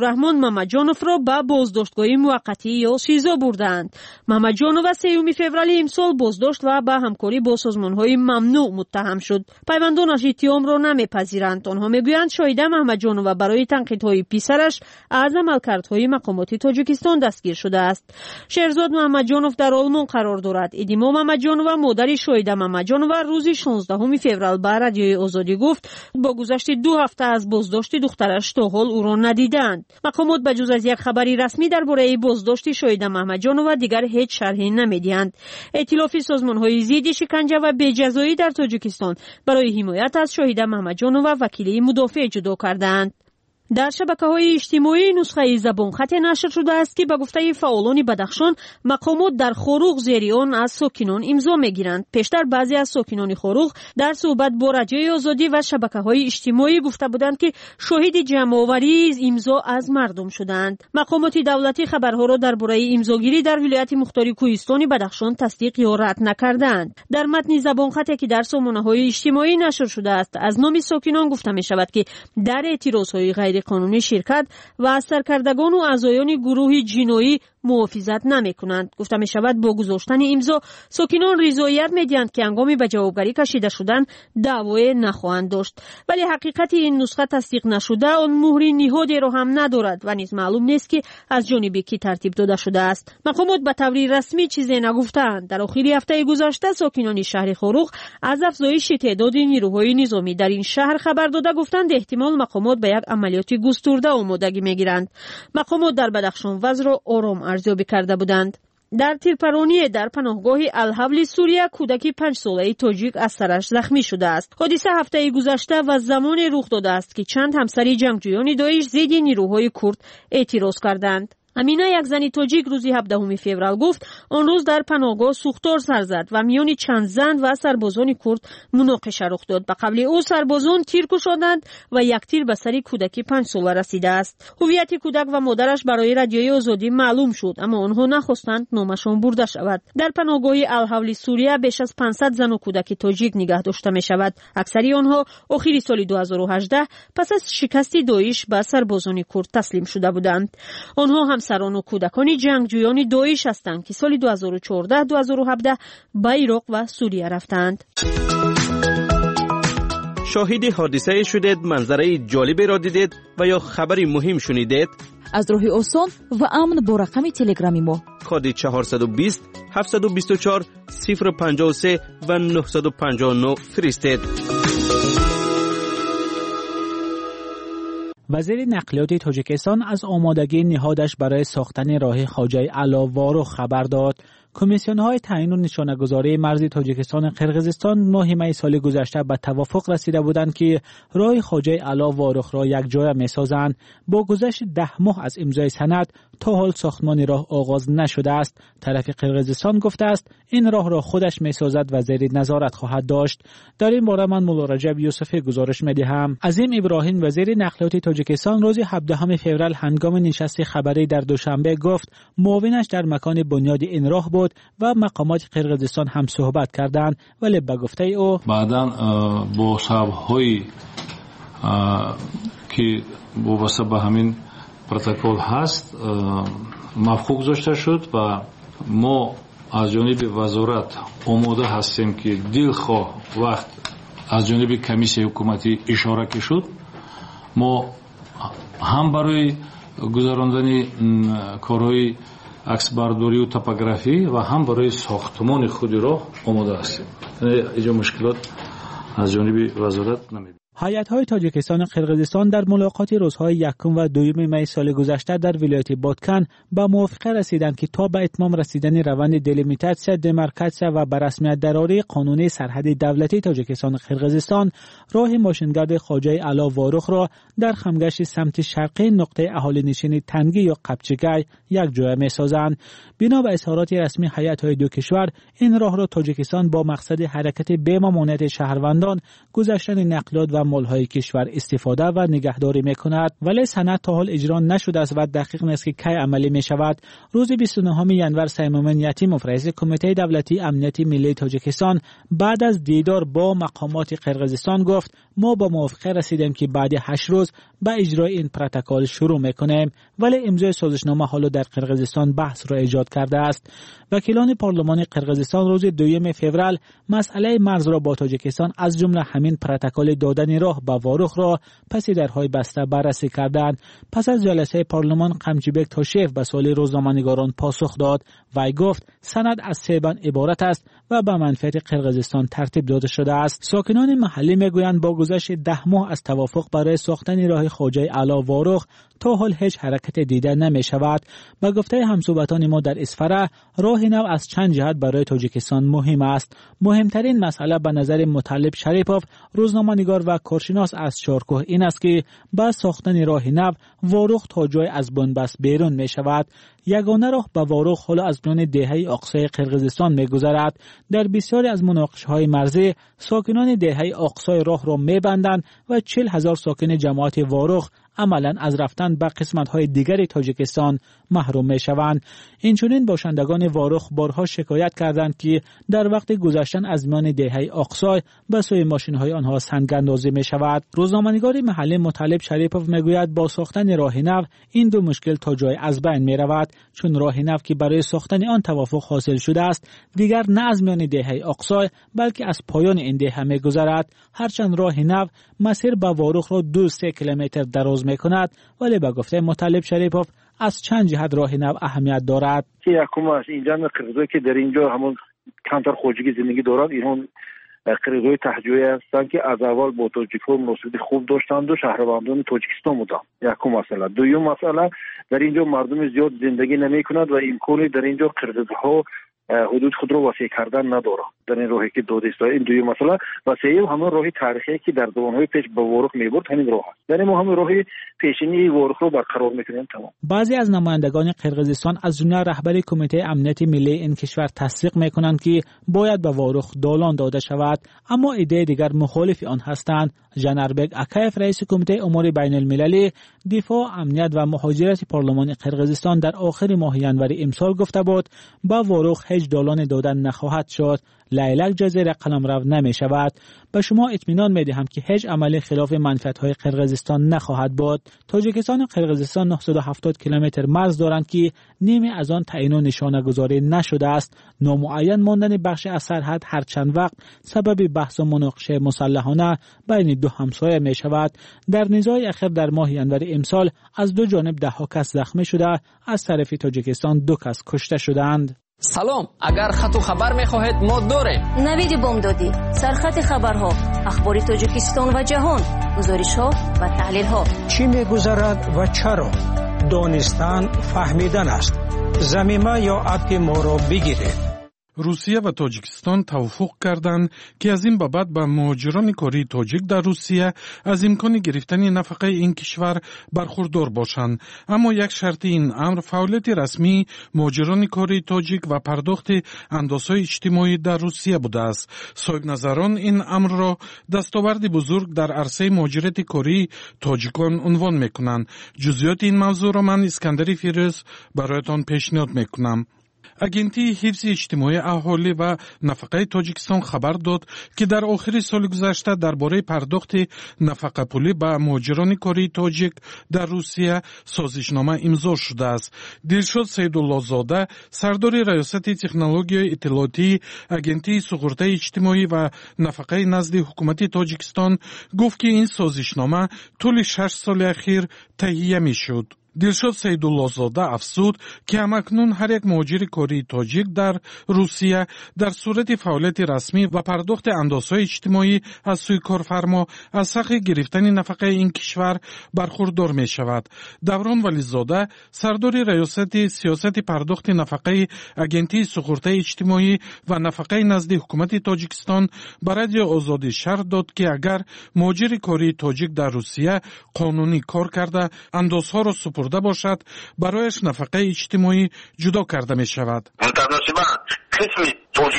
عبدالرحمن محمدجانов را به بازداشتگاه موقتی یا سیزا بردند. محمدجانов 3 فوریه امسال بازداشت و به همکاری با سازمان‌های ممنوع متهم شد. پیوندانش اتهام را نمی‌پذیرند. آنها می‌گویند شاهده محمدجانов برای تنقیدهای پسرش از عملکردهای مقامات تاجیکستان دستگیر شده است. شهرزاد محمدجانов در آلمان قرار دارد. ادیما محمدجانov مادر شاهده محمدجانov روز 16 فوریه به رادیوی آزادی گفت با گذشت 2 هفته از بازداشت دخترش تا حال او را ندیدند. مقامات بجز از یک خبری رسمی درباره بازداشت شاهده محمدجانov دیگر هیچ شرحی نمی‌دهند. ائتلاف سازمان‌های ضد شکنجه و بی‌جزایی در تاجیکستان برای حمایت از شاهده محمدجانov وکیل مدافع جدا کردند. در شبکه‌های اجتماعی نسخه زبانخط نشر شده است که به گفته فعالان بدخشان مقامات در خاروق زیر آن از ساکنان امضا می‌گیرند. پیشتر بعضی از ساکنان خاروق در صحبت با رادیوی آزادی و شبکه‌های اجتماعی گفته بودند که شاهد جمع‌آوری امضا از مردم شدند. مقامات دولتی خبرها را درباره امضاگیری در ولایت مختار کوهستان بدخشان تصدیق یا رد نکردند. در متن زبانخطی که در سامانه‌های اجتماعی نشر شده است از نام ساکنان گفته می‌شود که در اعتراض‌های غیر قانونی شرکت و از سرکردگان و اعضایان گروه جنایی محافظت نمی‌کنند. گفته می‌شود با گذاشتن امضا ساکنان رضایت می‌دهند که هنگامی به جوابگری کشیده شدن دعوی نخواهند داشت. ولی حقیقت این نسخه تصدیق نشده آن مهر نهادی را هم ندارد و نیز معلوم نیست که از جانب کی ترتیب داده شده است. مقامات به طور رسمی چیزی نگفتند. در آخر هفته گذشته ساکنان شهر خاروق از افزایش تعداد نیروهای نظامی در این شهر خبر داده گفتند احتمال مقامات به یک عملیات گسترده آمادگی می‌گیرند. مقامات در بدخشان وضع را آرام ارزیابی کرده بودند. در تیرپرانی در پناهگاه الحبل سوریه کودکی 5 ساله تاجیک از سرش زخمی شده است. حادثه هفته گذشته و زمان رخ داده است که چند همسر جنگجویان داعش ضد نیروهای کرد اعتراض کردند. امینه یک زن تاجیک روز 17 فوریه گفت آن روز در پناهگاه سوختار سر زد و میان چند زن و سربازان کرد مناقشه رخ داد. به قبل او سربازان تیر کشاندند و یک تیر به سر کودکی 5 ساله رسیده است. هویت کودک و مادرش برای رادیوی آزادی معلوم شد اما آنها نخواستند نامشان برده شود. در پناهگاه الحول سوریه بیش از 500 زن و کودک تاجیک نگه داشته می شود. اکثری آنها آخر سال 2018 پس از شکست داعش به سربازان کرد تسلیم شده بودند. آنها هم همسران و کودکان جنگجویان داعش هستند که سال 2014-2017 به عراق و سوریه رفتند. شاهد حادثه شدید، منظره جالبی را دیدید و یا خبری مهم شنیدید؟ از راه آسان و امن با رقم تلگرامی ما کد 420 724 053 و 959 فرستید. وزیر نقلیات تاجیکستان از آمادگی نهادش برای ساختن راه خواجه علاوارو خبر داد. کمیسیون‌های تعیین و نشانه‌گذاری مرزی تاجیکستان و قرقیزستان ماه می سال گذشته به توافق رسیده بودند که راه خواجه علاوارخ را یک جای می‌سازند. با گذشت 10 ماه از امضای سند تا حال ساختمان راه آغاز نشده است. طرف قرقیزستان گفته است این راه را خودش می‌سازد و زیر نظارت خواهد داشت. در این باره من مولا رجب یوسفی گزارش می‌دهم. عظیم ابراهیم وزیر نقلیات تاجیکستان روز 17 فوریه هنگام نشست خبری در دوشنبه گفت معاونش در مکان بنیاد این راه بود و مقامات قرقیزستان هم صحبت کردند ولی به گفته او بعداً با سبب‌های که وابسته به همین پروتکل هست موافق گذاشته شد و ما از جانب وزارت آماده هستیم که دلخواه وقت از جانب کمیسیه حکومتی اشاره که شد ما هم برای گذراندن کارهای عکسبرداری و توپوگرافی و هم برای ساختمان خود را آماده هستیم. اینجا مشکلات از جانب وزارت نمی‌بینیم. هیئت‌های تاجیکستان و قرقیزستان در ملاقات روزهای 1 و 2 می سال گذشته در ولایت بادکن به موافقه رسیدند که تا به اتمام رسیدن روند دلیمیتاسیا، دمارکاسیا و به رسمیت درآوری قانونی سرحد دولتی تاجیکستان و قرقیزستان راه ماشینگرد خواجه علاوارخ را در خمگشت سمت شرقی نقطه اهالی نشین تنگی یا قبچگای یک جای می‌سازند. بنا به اظهارات رسمی هیئت‌های دو کشور این راه را تاجیکستان با مقصد حرکت به ممانعت شهروندان، گذشتن نقلیات و مالهای کشور استفاده و نگهداری می‌کند ولی سند تا حال اجرا نشده است و دقیق نیست که کی عملی می‌شود. روز 29 ژانویه سیمومن یتیموف رئیس کمیته دولتی امنیت ملی تاجیکستان بعد از دیدار با مقامات قرقیزستان گفت ما با موافقه رسیدیم که بعد 8 روز به اجرای این پروتکل شروع میکنیم، ولی امضای سازشنامه حالا در قرقیزستان بحث را ایجاد کرده است. وکیلان پارلمان قرقیزستان روز 2 فوریه مسئله مرز را با تاجیکستان از جمله همین پروتکل دادن راه به واروخ را پس درهای بسته بررسی کردند. پس از جلسه پارلمان قمچیبک تاشیف به سوال روزنامه‌نگاران پاسخ داد و گفت سند از 3 بند عبارت است و به منفعت قرقیزستان ترتیب داده شده است. ساکنان محلی میگویند با گذشت 10 ماه از توافق برای ساختن راه خواجه اعلی واروخ تا حال هیچ حرکت دیده نمی شود. با گفته همصحبتان ما در اسفره، راه نو از چند جهت برای تاجیکستان مهم است. مهمترین مسئله به نظر مطلب شریپوف، روزنامه‌نگار و کارشناس از چارکوه، این است که با ساختن راه نو واروخ تا جای از بنبست بیرون می شود. یگانه راه به واروخ حالا از میان دهه اقصای قرقیزستان می گذرد. در بسیاری از مناقشه‌های مرزی ساکنان دهه اقصای راه را می بندند و 40,000 ساکن جماعت واروخ عملاً از رفتن به قسمت‌های دیگر تاجیکستان محروم می‌شوند. اینچنین باشندگان واروخ بارها شکایت کردند که در وقت گذشتن از میان دهه اقصای به سوی ماشین‌های آنها سنگ‌اندازی می‌شود. روزنامه‌نگار محلی مطلب شریپوف می‌گوید با ساختن راه نو این دو مشکل تا جای از بین می‌رود، چون راه نو که برای ساختن آن توافق حاصل شده است دیگر نه از میان دهه اقصای بلکه از پایان این دهه می‌گذرد. هرچند راه نو مسیر به واروخ را 2-3 کیلومتر دراز می‌کند، ولی به گفته مطلب شریپوف از چند جهت راه نو اهمیت دارد. که یکم از اینجا قرقیزایی که در اینجا همون کمتر خواجگی زندگی دارند، اینها قرقیزای تهجویی هستند که از اول با تاجیک‌ها مناسبت خوب داشتند و شهروندان تاجیکستان بودند. یکم مسئله. دوم مسئله، در اینجا مردم زیاد زندگی نمی‌کنند و امکانی در اینجا قرقیزها حدود خود رو وسیع کردن نداره در این راهی که داده است. این دوی مسئله وسیع همون راهی تاریخی که در زمانهای پیش به واروخ میبرد همین راه است. یعنی ما همون راهی پیشینی واروخ رو برقرار میکنیم. تمام. بعضی از نمایندگان قرقیزستان از جمله رهبر کمیته امنیت ملی این کشور تصدیق میکنند که باید به واروخ دالان داده شود، اما ایده دیگر مخالف آن هستند. جنربگ اکایف رئیس کمیته امور بین المللی دفاع، امنیت و مهاجرت پارلمان قرقیزستان در آخر ماه ژانویه امسال گفته بود با واروخ هیچ دالان دادن نخواهد شد. لیلک جزیره قلمرو نمی شود. به شما اطمینان می دهم که هیچ عملی خلاف منفعت‌های قرقیزستان نخواهد بود. تاجیکستان و قرقیزستان 970 کیلومتر مرز دارند که نیمی از آن تعیین و نشانه گذاری نشده است. نامعین ماندن بخش از سرحد هر چند وقت سبب بحث و مناقشه مسلحانه بین دو همسایه می شود. در نزاع اخیر در ماه ژانویه امسال از دو جانب 10 کس زخمی شده، از طرف تاجیکستان 2 کس کشته شدند. سلام، اگر خط و خبر می‌خواهید ما داریم. نوید بامدادی، سرخط خبرها، اخبار تاجیکستان و جهان، گزارش‌ها و تحلیل‌ها. چی می‌گذرد و چرا؟ دانستن فهمیدن است. ضمیمه یا عهد ما را بگیرید. روسیه و تاجیکستان توافق کردند که از این بابت به مهاجران کاری تاجیک در روسیه از امکان گرفتن نفقه این کشور برخوردار باشند، اما یک شرط این امر فعالیت رسمی مهاجران کاری تاجیک و پرداخت اندازهای اجتماعی در روسیه بوده است. صاحب نظران این امر را دستاورد بزرگ در عرصه مهاجرت کاری تاجیکان عنوان میکنند. جزئیات این موضوع را من اسکندر فیروز برایتان پیشنهاد میکنم. اگنتی حفظ اجتماعی اهالی و نفقه تاجیکستان خبر داد که در آخر سال گذشته درباره پرداخت نفقه پولی به مهاجران کاری تاجیک در روسیه سازشنامه امضا شده است. دلشاد سیدالله زاده، سردار ریاست تکنولوژی اطلاعاتی اگنتی سقورت اجتماعی و نفقه نزد حکومت تاجیکستان گفت که این سازشنامه طول 6 سال اخیر تهیه می‌شد. دلشاد سیدالله زاده افزود که همکنون هر یک مهاجر کاری تاجیک در روسیه در صورت فعالیت رسمی و پرداخت اندازهای اجتماعی از سوی کارفرما از حق گرفتن نفقه این کشور برخوردار می شود. دوران ولیزاده، سردار ریاست سیاست پرداخت نفقه اگنتی سقورت اجتماعی و نفقه نزد حکومت تاجیکستان برای آزادی شرح داد که اگر مهاجر کاری تاجیک در روسیه قانونی کار کرده اندازها را سپرده باشد، برایش نفقه اجتماعی جدا کرده می شود. متناسباً қисми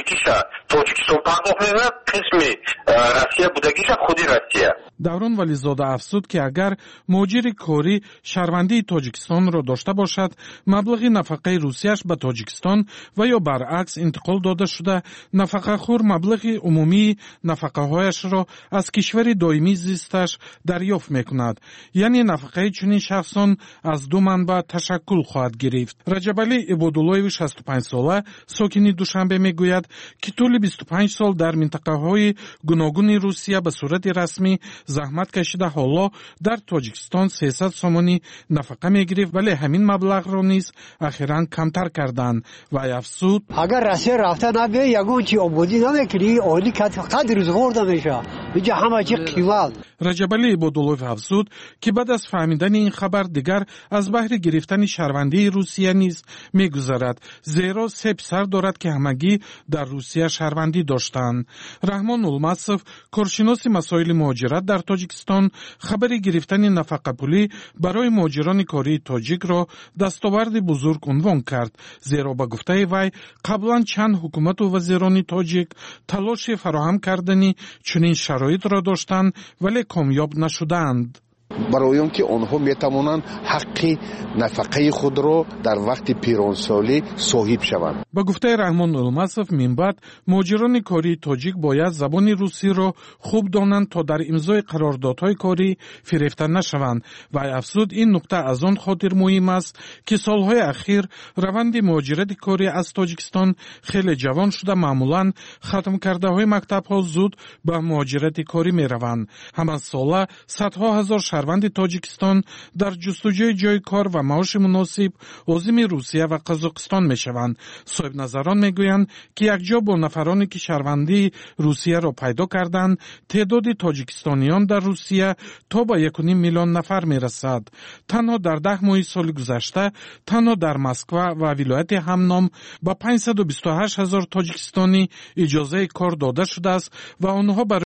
тоҷикистон пардохт мекунад, қисми Россия будагиша худи Россия. даврон вализода афзуд ки агар муҳоҷири корӣ шаҳрвандии тоҷикистонро дошта бошад, маблағи нафақаи русияш ба тоҷикистон ва ё баръакс интиқол дода шуда, нафақахӯр маблағи умумии нафақаҳояшро аз кишвари доимии зисташ дарёфт мекунад. яъне нафақаи чунин шахсон аз ду манбаъ ташаккул хоҳад гирифт. раҷабалӣ ибодуллоеви 65 сола сокини душанбе мегӯяд ки тӯли 25 сол дар минтақаҳои гуногуни русия ба сурати расмӣ заҳмат кашида ҳоло дар тоҷикистон 300 сомони нафақа мегирифт, вале ҳамин маблағро низ ахиран камтар карданд. вай афзуд: агар Россия рафта набе ягон чи ободӣ намекунӣ, оили қад рӯзғор намеша. инҷа ҳама чи қимат. раҷабалӣ ибодуллоев афзуд ки баъд аз фаҳмидани ин хабар дигар аз баҳри гирифтани шаҳрвандии русия низ мегузарад, зеро се писар дорад ки ҳамагӣ дар русия шаҳрвандӣ доштанд. раҳмон улмасов, коршиноси масоили муҳоҷират дар тоҷикистон, хабари гирифтани нафақапулӣ барои муҳоҷирони кории тоҷикро дастоварди бузург унвон кард, зеро ба гуфтаи вай қаблан чанд ҳукумату вазирони тоҷик талоши фароҳам кардани чунин шароитро доштанд, вале комёб нашуданд. برای آنکه آنها میتوانند حق نفقه خود را در وقت پیرانسالی صاحب شوند. با گفته رحمان المصف منبعد مهاجران کاری تاجیک باید زبان روسی را خوب دانند تا در امضای قراردادهای کاری فریفته نشوند و افزود این نکته از آن خاطر مهم است که سالهای اخیر روند مهاجرت کاری از تاجیکستان خیلی جوان شده، معمولا ختم کرده های مکتب ها زود به مهاجرت کاری می روند. همان ساله صدها هزار شهروند تاجیکستان در جستجوی جای کار و معاش مناسب عازم روسیه و قزاقستان می شوند. صاحب نظران می گویند که یکجا با نفرانی که شهروندی روسیه را پیدا کردند، تعداد تاجیکستانیان در روسیه تا به 1.5 میلیون نفر می رسد. تنها در 10 ماه سال گذشته تنها در مسکو و ولایت همنام با 528,000 تاجیکستانی اجازه کار داده شده است و آنها